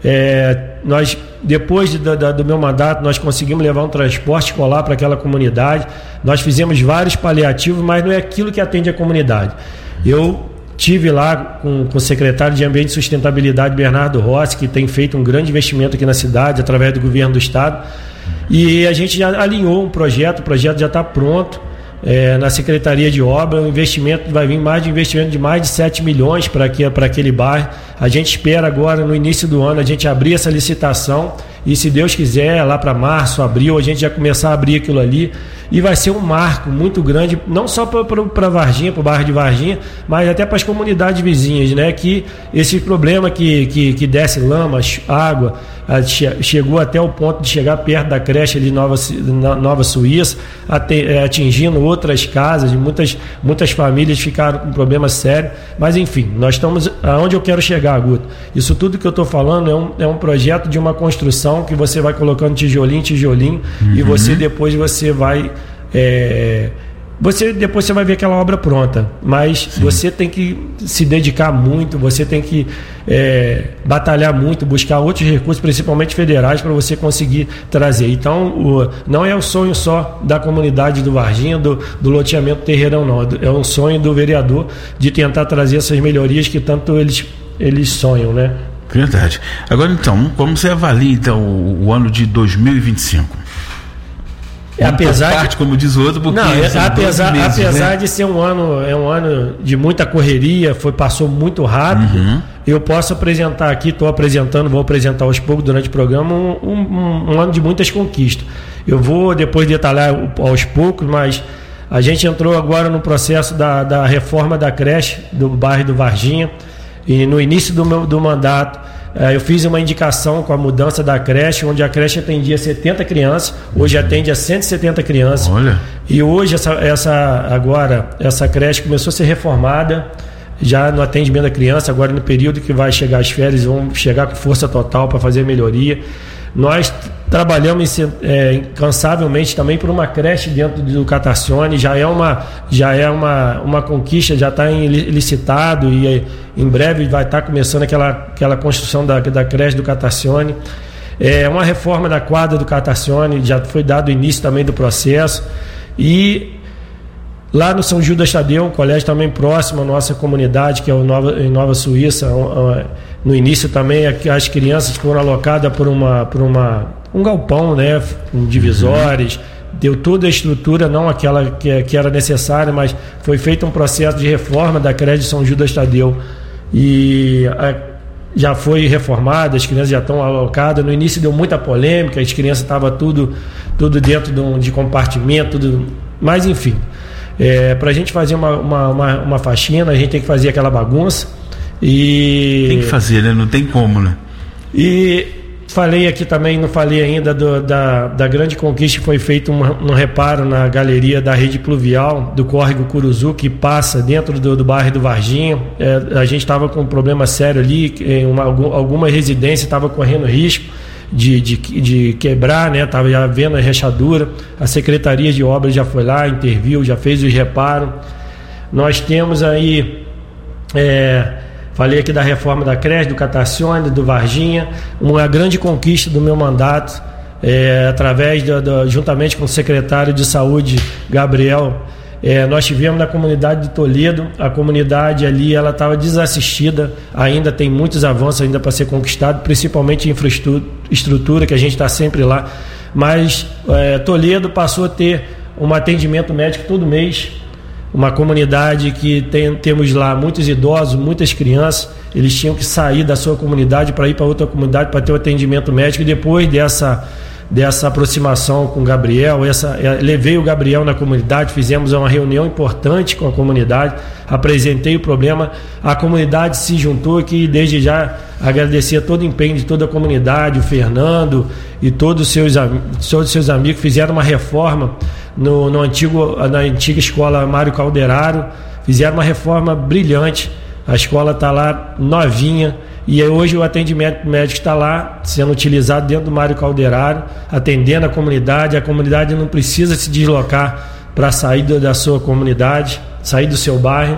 É, nós, depois de, da, do meu mandato, nós conseguimos levar um transporte escolar para aquela comunidade. Nós fizemos vários paliativos, mas não é aquilo que atende a comunidade. Eu tive lá com, com o secretário de Ambiente e Sustentabilidade, Bernardo Rossi, que tem feito um grande investimento aqui na cidade, através do governo do estado, e a gente já alinhou um projeto, o projeto já está pronto, é, na Secretaria de Obra. O investimento vai vir mais de investimento de mais de sete milhões para aqui, para aquele bairro. A gente espera agora, no início do ano, a gente abrir essa licitação, e se Deus quiser, lá para março, abril, a gente já começar a abrir aquilo ali, e vai ser um marco muito grande, não só para Varginha, para o bairro de Varginha, mas até para as comunidades vizinhas, né? Que esse problema que, que, que desce lama, água, chegou até o ponto de chegar perto da creche de Nova, Nova Suíça, atingindo outras casas, e muitas, muitas famílias ficaram com um problema sério. Mas enfim, nós estamos aonde eu quero chegar, Guto. Isso tudo que eu estou falando é um, é um projeto de uma construção que você vai colocando tijolinho, tijolinho, uhum. e você depois você vai é, você depois você vai ver aquela obra pronta, mas Sim. você tem que se dedicar muito, você tem que é, batalhar muito, buscar outros recursos, principalmente federais, para você conseguir trazer. Então, o, não é o sonho só da comunidade do Varginha, do, do loteamento Terreirão, não. É um sonho do vereador de tentar trazer essas melhorias que tanto eles, eles sonham, né? Verdade. Agora, então, como você avalia, então, o, o ano de dois mil e vinte e cinco? É, apesar parte, de, como diz o outro, porque não, é, apesar, meses, apesar né? de ser um ano, é um ano de muita correria, foi, passou muito rápido. Uhum. Eu posso apresentar aqui, estou apresentando, vou apresentar aos poucos durante o programa, um, um, um ano de muitas conquistas. Eu vou depois detalhar aos poucos, mas a gente entrou agora no processo da, da reforma da creche do bairro do Varginha, e no início do meu do mandato, eu fiz uma indicação com a mudança da creche, onde a creche atendia setenta crianças, hoje atende a cento e setenta crianças. Olha. E hoje essa, essa, agora, essa creche começou a ser reformada, já no atendimento da criança, agora no período que vai chegar as férias, vão chegar com força total para fazer melhoria. Nós trabalhamos é, incansavelmente também por uma creche dentro do Catacione, já é uma, já é uma, uma conquista, já está licitado, e em breve vai estar tá começando aquela, aquela construção da, da creche do Catacione. É uma reforma da quadra do Catacione, já foi dado o início também do processo. E lá no São Judas Tadeu, um colégio também próximo à nossa comunidade, que é o Nova, em Nova Suíça, no início também as crianças foram alocadas por, uma, por uma, um galpão, né, com divisórios, deu toda a estrutura, não aquela que, que era necessária, mas foi feito um processo de reforma da creche de São Judas Tadeu, e a, já foi reformada, as crianças já estão alocadas. No início deu muita polêmica, as crianças estavam tudo, tudo dentro de, um, de compartimento, tudo, mas enfim, é, para a gente fazer uma, uma, uma, uma faxina, a gente tem que fazer aquela bagunça. E tem que fazer, né? Não tem como, né? E falei aqui também, não falei ainda do, da, da grande conquista que foi feito um, um reparo na galeria da rede pluvial do córrego Curuzu, que passa dentro do, do bairro do Varginha. É, a gente estava com um problema sério ali, em uma, alguma residência estava correndo risco de, de, de quebrar, né? Estava já vendo a rachadura. A Secretaria de Obras já foi lá, interviu, já fez os reparos. Nós temos aí... É, falei aqui da reforma da creche, do Catacione, do Varginha, uma grande conquista do meu mandato, é, através, do, do, juntamente com o secretário de Saúde, Gabriel, é, nós tivemos na comunidade de Toledo, a comunidade ali, ela estava desassistida, ainda tem muitos avanços ainda para ser conquistado, principalmente em infraestrutura, que a gente está sempre lá, mas é, Toledo passou a ter um atendimento médico todo mês. Uma comunidade que tem, temos lá muitos idosos, muitas crianças, eles tinham que sair da sua comunidade para ir para outra comunidade para ter o atendimento médico. E depois dessa, dessa aproximação com o Gabriel, essa, levei o Gabriel na comunidade, fizemos uma reunião importante com a comunidade, apresentei o problema, a comunidade se juntou aqui, desde já agradecer a todo o empenho de toda a comunidade, o Fernando e todos os seus, todos os seus amigos fizeram uma reforma no, no antigo, na antiga escola Mário Calderaro, fizeram uma reforma brilhante, a escola está lá novinha, e hoje o atendimento médico está lá sendo utilizado dentro do Mário Calderaro, atendendo a comunidade. A comunidade não precisa se deslocar para sair da sua comunidade, sair do seu bairro.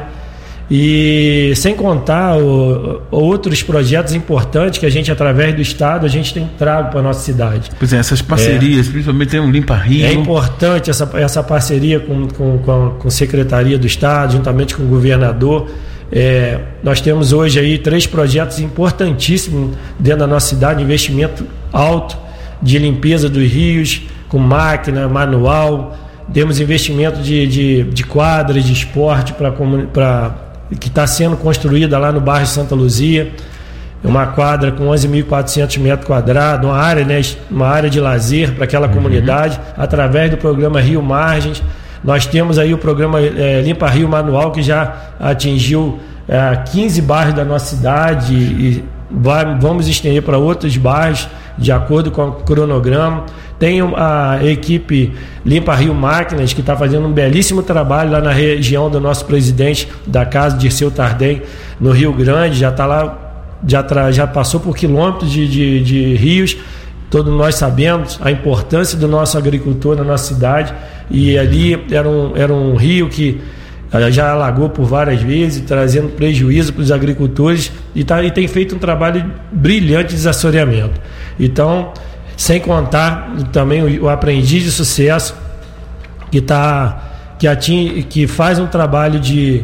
E sem contar o, outros projetos importantes que a gente, através do Estado, a gente tem trago para a nossa cidade. Pois é, essas parcerias, é, principalmente tem um Limpa Rio. É importante essa, essa parceria com, com, com, a, com a Secretaria do Estado, juntamente com o governador. É, nós temos hoje aí três projetos importantíssimos dentro da nossa cidade, investimento alto de limpeza dos rios, com máquina, manual. Temos investimento de, de, de quadras de esporte para que está sendo construída lá no bairro Santa Luzia, uma quadra com onze mil e quatrocentos metros quadrados, uma área, né, uma área de lazer para aquela uhum. comunidade, através do programa Rio Margens. Nós temos aí o programa é, Limpa Rio Manual, que já atingiu é, quinze bairros da nossa cidade e vai, vamos estender para outros bairros, de acordo com o cronograma. Tem a equipe Limpa Rio Máquinas, que está fazendo um belíssimo trabalho lá na região do nosso presidente da casa, Dirceu Tardem, no Rio Grande. Já está lá, já, tra, já passou por quilômetros de, de, de rios. Todos nós sabemos a importância do nosso agricultor na nossa cidade, e ali era um, era um rio que já alagou por várias vezes, trazendo prejuízo para os agricultores, e, tá, e tem feito um trabalho brilhante de desassoreamento. Então, sem contar também o, o Aprendiz de Sucesso, que, tá, que, atinge, que faz um trabalho de,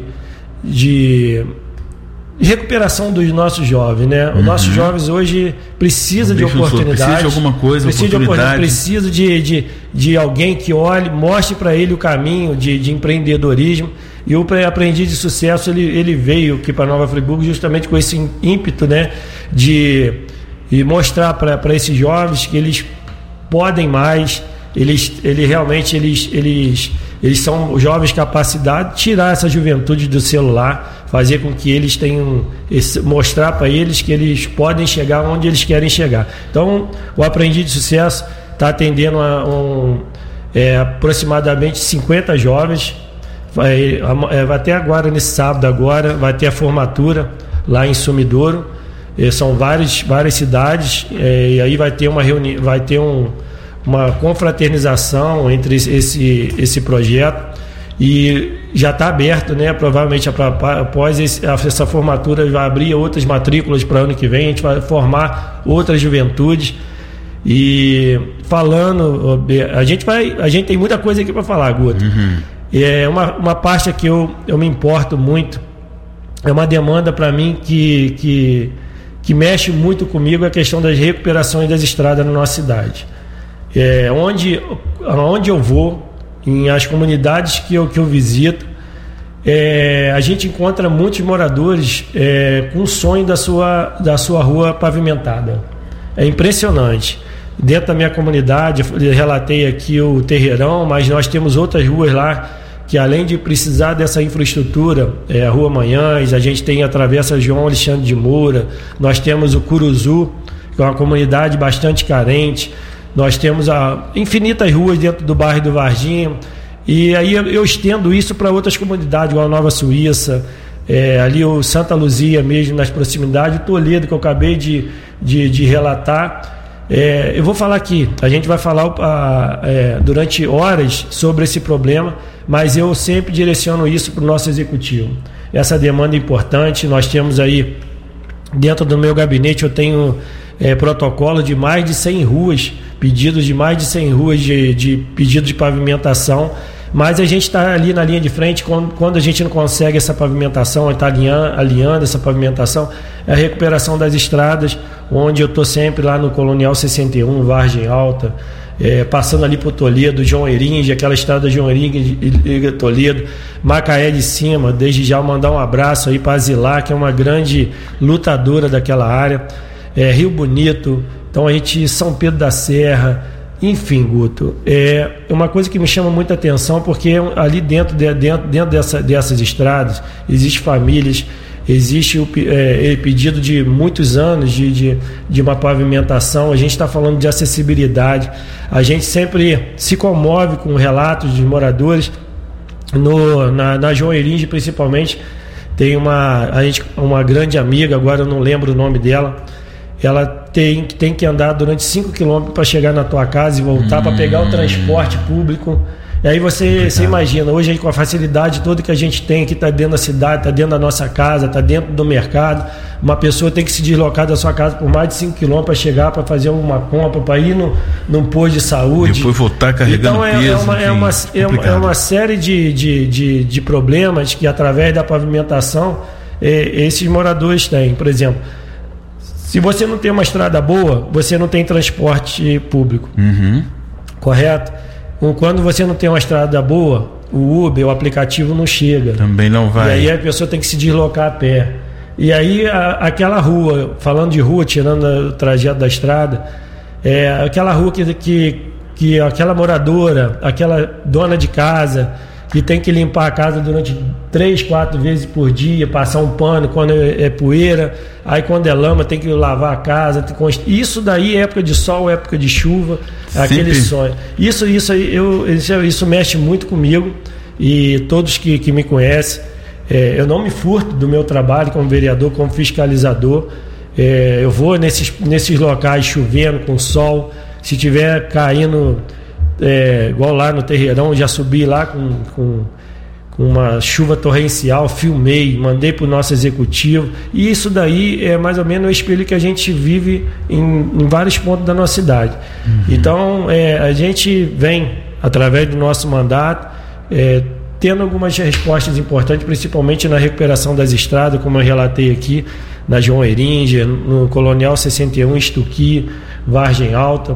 de recuperação dos nossos jovens, né? Os uhum. nossos jovens hoje precisam de oportunidade, precisa de alguma coisa, precisa oportunidade. de oportunidade, precisa de, de, de alguém que olhe, mostre para ele o caminho de, de empreendedorismo. E o Aprendiz de Sucesso, ele, ele veio aqui para Nova Friburgo justamente com esse ímpeto, né, de, de mostrar para esses jovens que eles podem mais, eles, ele realmente eles, eles, eles são jovens capacitados, tirar essa juventude do celular, fazer com que eles tenham, esse, mostrar para eles que eles podem chegar onde eles querem chegar. Então, o Aprendiz de Sucesso está atendendo a um, é, aproximadamente cinquenta jovens. Vai, vai até agora, nesse sábado agora, vai ter a formatura lá em Sumidouro. É, são várias, várias cidades, é, e aí vai ter uma reunião, vai ter um, uma confraternização entre esse, esse projeto, e já está aberto, né? Provavelmente após esse, essa formatura vai abrir outras matrículas para o ano que vem, a gente vai formar outras juventudes. E falando, a gente vai, a gente tem muita coisa aqui para falar, Guto. Uhum. É uma, uma parte que eu, eu me importo muito, é uma demanda para mim que, que, que mexe muito comigo, é a questão das recuperações das estradas na nossa cidade. É, onde, onde eu vou, em as comunidades que eu, que eu visito, é, a gente encontra muitos moradores é, com o sonho da sua, da sua rua pavimentada. É impressionante. Dentro da minha comunidade, eu relatei aqui o Terreirão, mas nós temos outras ruas lá que, além de precisar dessa infraestrutura, é a Rua Manhães, a gente tem a Travessa João Alexandre de Moura, nós temos o Curuzu, que é uma comunidade bastante carente, nós temos a, infinitas ruas dentro do bairro do Varginha, e aí eu, eu estendo isso para outras comunidades, igual a Nova Suíça, é, ali o Santa Luzia mesmo, nas proximidades, o Toledo, que eu acabei de, de, de relatar. É, eu vou falar aqui, a gente vai falar a, é, durante horas sobre esse problema, mas eu sempre direciono isso para o nosso executivo. Essa demanda é importante. Nós temos aí, dentro do meu gabinete, eu tenho é, protocolo de mais de cem ruas, pedidos de mais de cem ruas de, de pedido de pavimentação, mas a gente está ali na linha de frente. Quando, quando a gente não consegue essa pavimentação, está alinhando, alinhando essa pavimentação, é a recuperação das estradas, onde eu estou sempre lá no Colonial sessenta e um, Vargem Alta, é, passando ali por Toledo, João Eringe, aquela estrada João Eringe e Toledo, Macaé de Cima, desde já mandar um abraço aí para a Zilá, que é uma grande lutadora daquela área, é, Rio Bonito, então a gente, São Pedro da Serra, enfim, Guto, é uma coisa que me chama muita atenção, porque ali dentro, de, dentro, dentro dessa, dessas estradas existem famílias, existe o é, pedido de muitos anos de, de, de uma pavimentação, a gente está falando de acessibilidade, a gente sempre se comove com relatos de moradores, no, na, na João Eringe principalmente, tem uma, a gente, uma grande amiga, agora eu não lembro o nome dela, ela tem, tem que andar durante cinco quilômetros para chegar na tua casa e voltar, hum. para pegar o transporte público. E aí você, você imagina, hoje aí, com a facilidade toda que a gente tem, que está dentro da cidade, está dentro da nossa casa, está dentro do mercado, uma pessoa tem que se deslocar da sua casa por mais de cinco quilômetros para chegar, para fazer uma compra, para ir no, num posto de saúde. Depois voltar carregando então, é, peso. É uma, é uma, é uma, é uma série de, de, de, de problemas que, através da pavimentação, é, esses moradores têm. Por exemplo, se você não tem uma estrada boa, você não tem transporte público. Uhum. Correto? Quando você não tem uma estrada boa, o Uber, o aplicativo não chega. Também não vai. E aí a pessoa tem que se deslocar a pé. E aí a, aquela rua, falando de rua, tirando o trajeto da estrada, é aquela rua que, que, que aquela moradora, aquela dona de casa, que tem que limpar a casa durante três, quatro vezes por dia, passar um pano quando é, é poeira, aí quando é lama tem que lavar a casa. Tem que... Isso daí é época de sol, época de chuva, é aquele sonho. Isso, isso, eu, isso, isso mexe muito comigo, e todos que, que me conhecem, é, eu não me furto do meu trabalho como vereador, como fiscalizador. É, eu vou nesses, nesses locais chovendo, com sol, se tiver caindo... É, igual lá no Terreirão, já subi lá com, com, com uma chuva torrencial, filmei, mandei para o nosso executivo, e isso daí é mais ou menos o espelho que a gente vive em, em vários pontos da nossa cidade. Uhum. Então é, a gente vem, através do nosso mandato, é, tendo algumas respostas importantes, principalmente na recuperação das estradas, como eu relatei aqui, na João Eringe, no Colonial sessenta e um, Estuqui, Vargem Alta.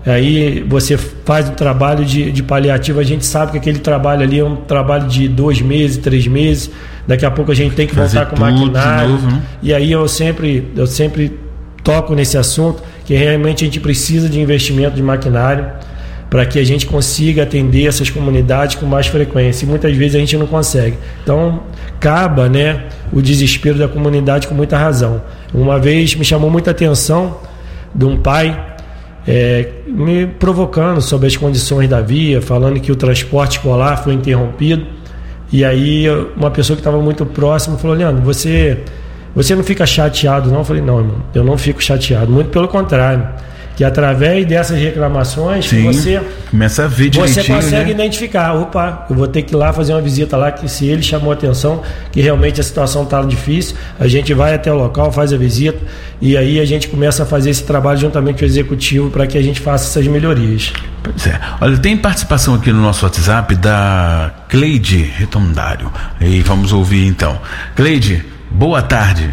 Aí você faz um trabalho de, de paliativo, a gente sabe que aquele trabalho ali é um trabalho de dois meses, três meses, daqui a pouco a gente tem que voltar com o maquinário, novo, né? E aí eu sempre, eu sempre toco nesse assunto, que realmente a gente precisa de investimento de maquinário para que a gente consiga atender essas comunidades com mais frequência, e muitas vezes a gente não consegue. Então acaba, né, o desespero da comunidade, com muita razão. Uma vez me chamou muita atenção de um pai É, me provocando sobre as condições da via, falando que o transporte escolar foi interrompido. E aí uma pessoa que estava muito próximo falou: Leandro, você, você não fica chateado não? Eu falei: não, irmão, eu não fico chateado, muito pelo contrário, que através dessas reclamações, sim, você começa a ver você consegue, né, né? identificar, opa, eu vou ter que ir lá fazer uma visita lá, que se ele chamou a atenção que realmente a situação está difícil, a gente vai até o local, faz a visita, e aí a gente começa a fazer esse trabalho juntamente com o executivo para que a gente faça essas melhorias. Pois é. Olha, tem participação aqui no nosso WhatsApp da Cleide Retondário, e vamos ouvir então. Cleide, boa tarde.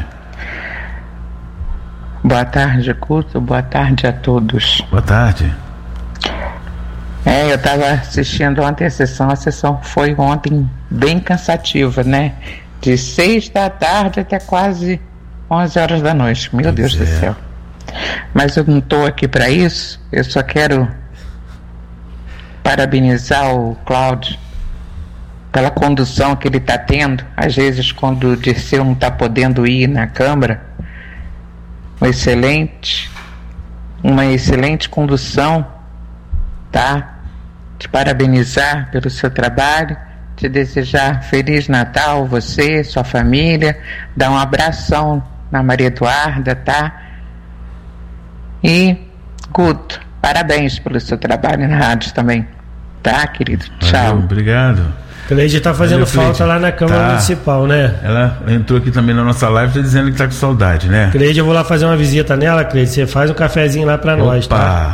Boa tarde, Couto. Boa tarde a todos. Boa tarde. É, eu estava assistindo ontem a sessão. A sessão foi ontem bem cansativa, né? De seis da tarde até quase onze horas da noite. Meu Deus do céu. Mas eu não estou aqui para isso. Eu só quero parabenizar o Cláudio pela condução que ele está tendo. Às vezes, quando o Dirceu não está podendo ir na Câmara, uma excelente, uma excelente condução, tá? Te parabenizar pelo seu trabalho, te desejar Feliz Natal, você, sua família, dar um abração na Maria Eduarda, tá? E, Guto, parabéns pelo seu trabalho na rádio também, tá, querido? Tchau. Valeu, obrigado. Cleide está fazendo Valeu, falta lá na Câmara tá. Municipal, né? Ela entrou aqui também na nossa live, está dizendo que está com saudade, né? Cleide, eu vou lá fazer uma visita nela, Cleide. Você faz um cafezinho lá para nós, tá?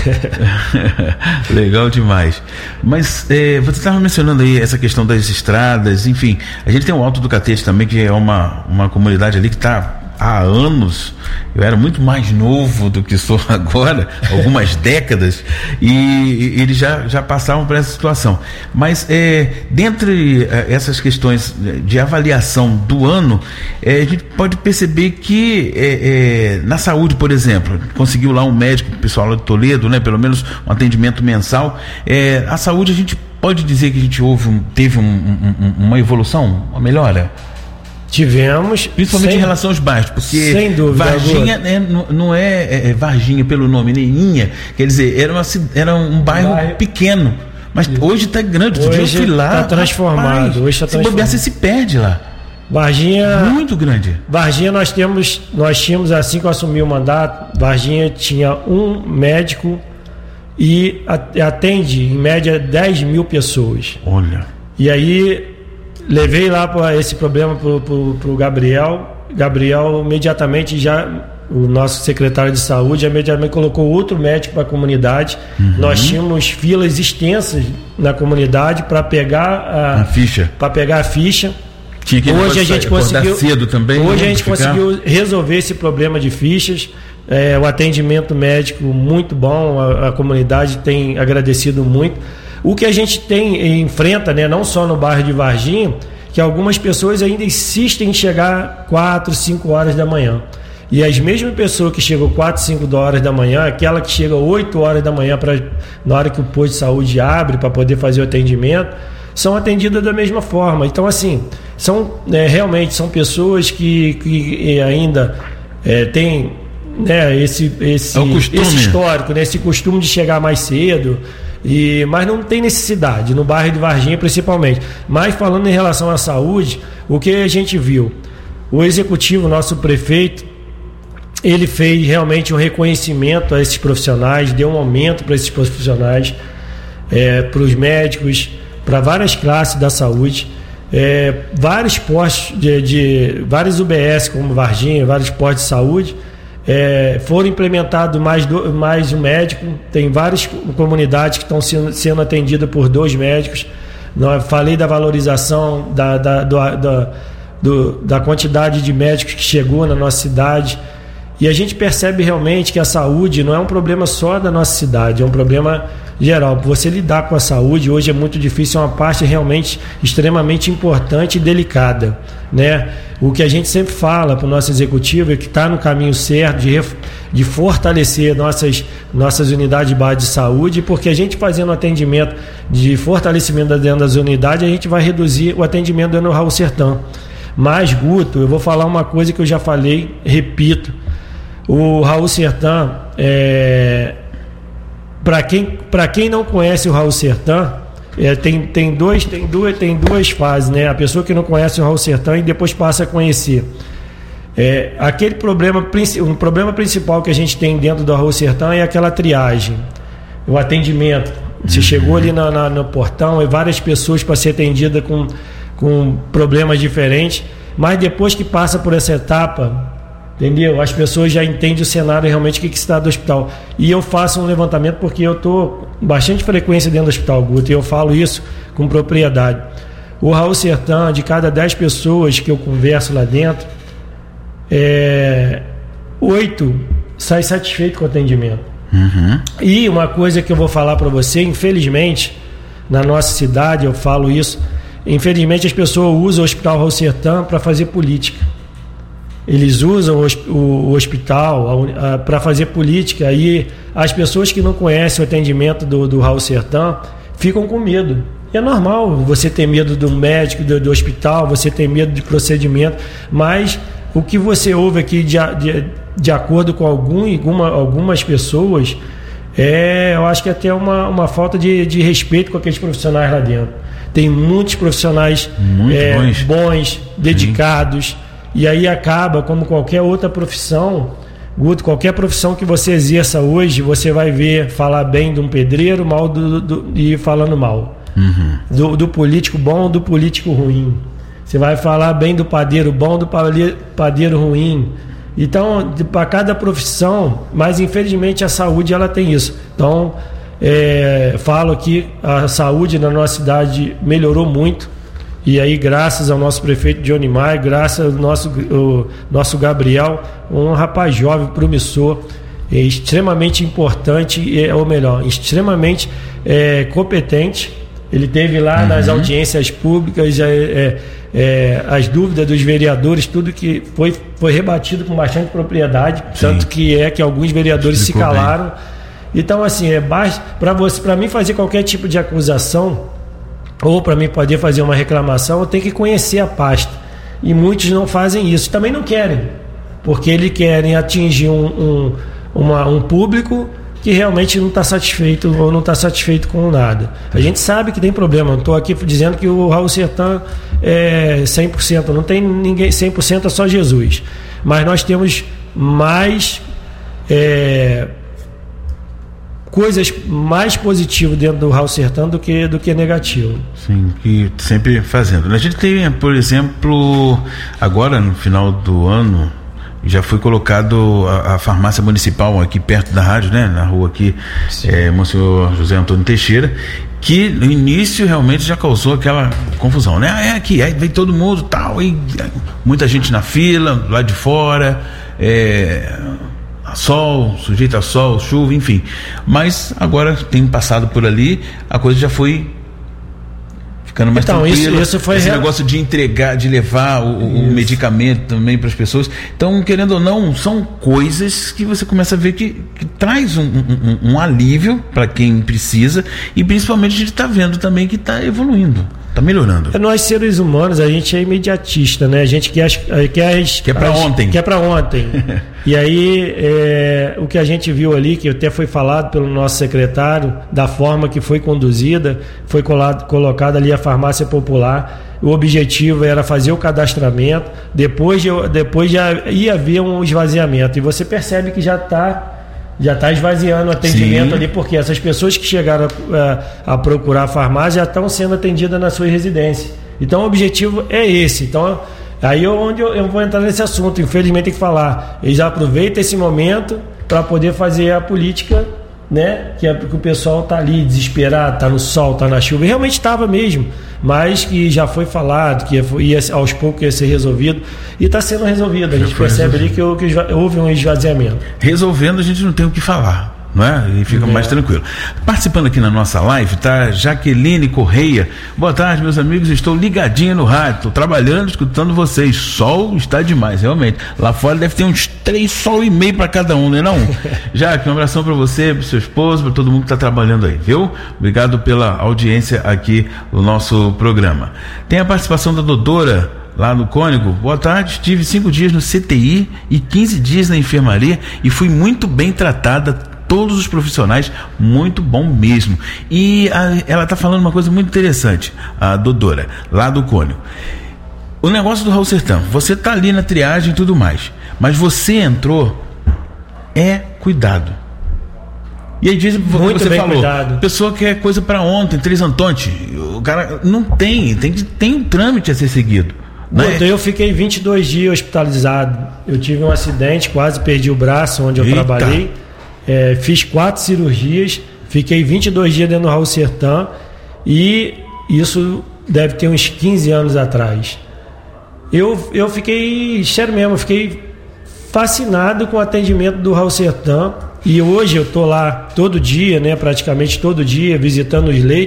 Legal demais. Mas é, você estava mencionando aí essa questão das estradas, enfim, a gente tem o Alto do Catete também, que é uma, uma comunidade ali que está há anos, eu era muito mais novo do que sou agora, algumas décadas, e eles já, já passavam por essa situação. Mas é, dentre é, essas questões de avaliação do ano, é, a gente pode perceber que é, é, na saúde, por exemplo, conseguiu lá um médico, o pessoal lá de Toledo, né, pelo menos um atendimento mensal. É, a saúde, a gente pode dizer que a gente houve um, teve um, um, uma evolução, uma melhora? Tivemos, principalmente sem, em relação aos bairros, porque sem dúvida, Varginha é, não, não é, é Varginha pelo nome, nem Inha, quer dizer, era, uma, era um bairro, bairro pequeno, mas isso. Hoje está grande, hoje eu fui lá, está transformado, rapaz, hoje está transformado. Se bobear, você se perde lá. Varginha, muito grande. Varginha nós temos, nós tínhamos, assim que eu assumi o mandato, Varginha tinha um médico e atende em média dez mil pessoas. Olha. E aí levei lá para esse problema pro, pro, pro Gabriel. Gabriel imediatamente já, o nosso secretário de saúde, imediatamente colocou outro médico para a comunidade. Uhum. Nós tínhamos filas extensas na comunidade para pegar a, a ficha. Para pegar a ficha. Tinha que hoje a gente conseguiu. Cedo também, hoje a gente conseguiu resolver esse problema de fichas. É, o atendimento médico muito bom. A, a comunidade tem agradecido muito. O que a gente tem enfrenta, né, não só no bairro de Varginha, que algumas pessoas ainda insistem em chegar quatro, cinco horas da manhã. E as mesmas pessoas que chegam quatro, cinco horas da manhã, aquela que chega oito horas da manhã pra, na hora que o posto de saúde abre para poder fazer o atendimento, são atendidas da mesma forma. Então, assim, são é, realmente são pessoas que, que ainda é, têm, né, esse, esse, é esse histórico, né, esse costume de chegar mais cedo. E, mas não tem necessidade, no bairro de Varginha principalmente. Mas falando em relação à saúde, o que a gente viu? O executivo, nosso prefeito, ele fez realmente um reconhecimento a esses profissionais, deu um aumento para esses profissionais, é, para os médicos, para várias classes da saúde. É, vários postos de, de vários U B S como Varginha, vários postos de saúde. É, foram implementados mais, do, mais um médico, tem várias comunidades que estão sendo, sendo atendidas por dois médicos. Não, falei da valorização da, da, do, da, do, da quantidade de médicos que chegou na nossa cidade, e a gente percebe realmente que a saúde não é um problema só da nossa cidade, é um problema geral. Você lidar com a saúde hoje é muito difícil, é uma parte realmente extremamente importante e delicada, né? O que a gente sempre fala para o nosso executivo é que está no caminho certo de, de fortalecer nossas, nossas unidades de base de saúde, porque a gente fazendo atendimento de fortalecimento dentro das unidades, a gente vai reduzir o atendimento dentro do Raul Sertã. Mas, Guto, eu vou falar uma coisa que eu já falei, repito, o Raul Sertã, é, para quem, para quem não conhece o Raul Sertã, é, tem, tem, dois, tem, duas, tem duas fases, né? A pessoa que não conhece o Raul Sertã e depois passa a conhecer. É, aquele problema, o problema principal que a gente tem dentro do Raul Sertã é aquela triagem, o atendimento. Você chegou ali na, na, no portão e várias pessoas para ser atendida com, com problemas diferentes, mas depois que passa por essa etapa, entendeu? As pessoas já entendem o cenário realmente, o que, que está do hospital. E eu faço um levantamento porque eu estou com bastante frequência dentro do hospital, Guto, e eu falo isso com propriedade. O Raul Sertã, de cada dez pessoas que eu converso lá dentro, é, oito sai satisfeito com o atendimento. Uhum. E uma coisa que eu vou falar para você, infelizmente, na nossa cidade, eu falo isso, infelizmente as pessoas usam o Hospital Raul Sertã para fazer política. Eles usam o, o hospital para fazer política, e as pessoas que não conhecem o atendimento do, do Raul Sertã ficam com medo. E é normal você ter medo do médico, do, do hospital, você ter medo de procedimento, mas o que você ouve aqui de, de, de acordo com algum, alguma, algumas pessoas, é, eu acho que é até uma, uma falta de, de respeito com aqueles profissionais lá dentro. Tem muitos profissionais é, bons. bons, dedicados. Sim. E aí acaba, como qualquer outra profissão, Guto, qualquer profissão que você exerça hoje, você vai ver falar bem de um pedreiro, mal do, do, e falando mal. Uhum. Do, do político bom, do político ruim. Você vai falar bem do padeiro bom, do padeiro ruim. Então, para cada profissão, mas infelizmente a saúde ela tem isso. Então, é, falo que a saúde na nossa cidade melhorou muito. E aí, graças ao nosso prefeito Johnny Maia, graças ao nosso, o, nosso Gabriel, um rapaz jovem, promissor, é, extremamente importante, é, ou melhor, extremamente é, competente. Ele teve lá uhum. nas audiências públicas é, é, é, as dúvidas dos vereadores, tudo que foi, foi rebatido com bastante propriedade, Sim. tanto que é que alguns vereadores Explicou se calaram. Bem. Então, assim, é para você, para mim fazer qualquer tipo de acusação, ou para mim poder fazer uma reclamação, eu tenho que conhecer a pasta. E muitos não fazem isso, também não querem, porque eles querem atingir um, um, uma, um público que realmente não está satisfeito ou não está satisfeito com nada. A gente sabe que tem problema, não estou aqui dizendo que o Raul Sertã é cem por cento, não tem ninguém cem por cento, é só Jesus. Mas nós temos mais é, coisas mais positivas dentro do Raul Sertã do que, do que negativo. Sim, e sempre fazendo. A gente tem, por exemplo, agora no final do ano, já foi colocado a, a farmácia municipal aqui perto da rádio, né? Na rua aqui, é, Monsenhor José Antônio Teixeira, que no início realmente já causou aquela confusão, né? Ah, é aqui, aí vem todo mundo tal, e muita gente na fila, lá de fora, é, a sol, sujeito a sol, chuva, enfim. Mas agora tem passado por ali, a coisa já foi ficando mais então, tranquila. Isso, isso foi esse real... negócio de entregar, de levar o, o medicamento também para as pessoas. Então, querendo ou não, são coisas que você começa a ver que, que traz um, um, um alívio para quem precisa, e principalmente a gente está vendo também que está evoluindo, está melhorando. Nós seres humanos, a gente é imediatista, né? A gente quer quer, quer para ontem. Quer para ontem. E aí, é, o que a gente viu ali, que até foi falado pelo nosso secretário, da forma que foi conduzida, foi colado, colocada ali a farmácia popular. O objetivo era fazer o cadastramento, depois, de, depois já ia haver um esvaziamento. E você percebe que já está já tá esvaziando o atendimento Sim. ali, porque essas pessoas que chegaram a, a procurar a farmácia já estão sendo atendidas na sua residência. Então, o objetivo é esse. Então, aí é onde eu, eu vou entrar nesse assunto. Infelizmente tem que falar. Eles aproveitam esse momento para poder fazer a política, né? Que, é, que o pessoal está ali desesperado, está no sol, está na chuva. E realmente estava mesmo, mas que já foi falado, que ia, aos poucos ia ser resolvido. E está sendo resolvido. A gente percebe ali que, que houve um esvaziamento. Resolvendo, a gente não tem o que falar, não é? E fica é. mais tranquilo. Participando aqui na nossa live tá Jaqueline Correia. Boa tarde, meus amigos, estou ligadinha no rádio, estou trabalhando, escutando vocês. Sol está demais, realmente. Lá fora deve ter uns três sol e meio para cada um, né não? Jaque, um abração para você, para seu esposo, para todo mundo que está trabalhando aí, viu? Obrigado pela audiência aqui no nosso programa. Tem a participação da doutora lá no Cônigo. Boa tarde, estive cinco dias no C T I e quinze dias na enfermaria e fui muito bem tratada, todos os profissionais, muito bom mesmo. E a, ela está falando uma coisa muito interessante, a doutora, lá do Cônigo. O negócio do Raul Sertã, você está ali na triagem e tudo mais, mas você entrou, é cuidado. E aí diz o que você falou, cuidado. Pessoa que é coisa para ontem, três Antonte, o cara não tem, tem, tem um trâmite a ser seguido. Né? Eu fiquei vinte e dois dias hospitalizado. Eu tive um acidente, quase perdi o braço onde eu Eita. trabalhei. É, fiz quatro cirurgias, fiquei vinte e dois dias dentro do Raul Sertã, e isso deve ter uns quinze anos atrás. Eu, eu fiquei, sério mesmo, eu fiquei fascinado com o atendimento do Raul Sertã, e hoje eu estou lá todo dia, né, praticamente todo dia, visitando os leitos.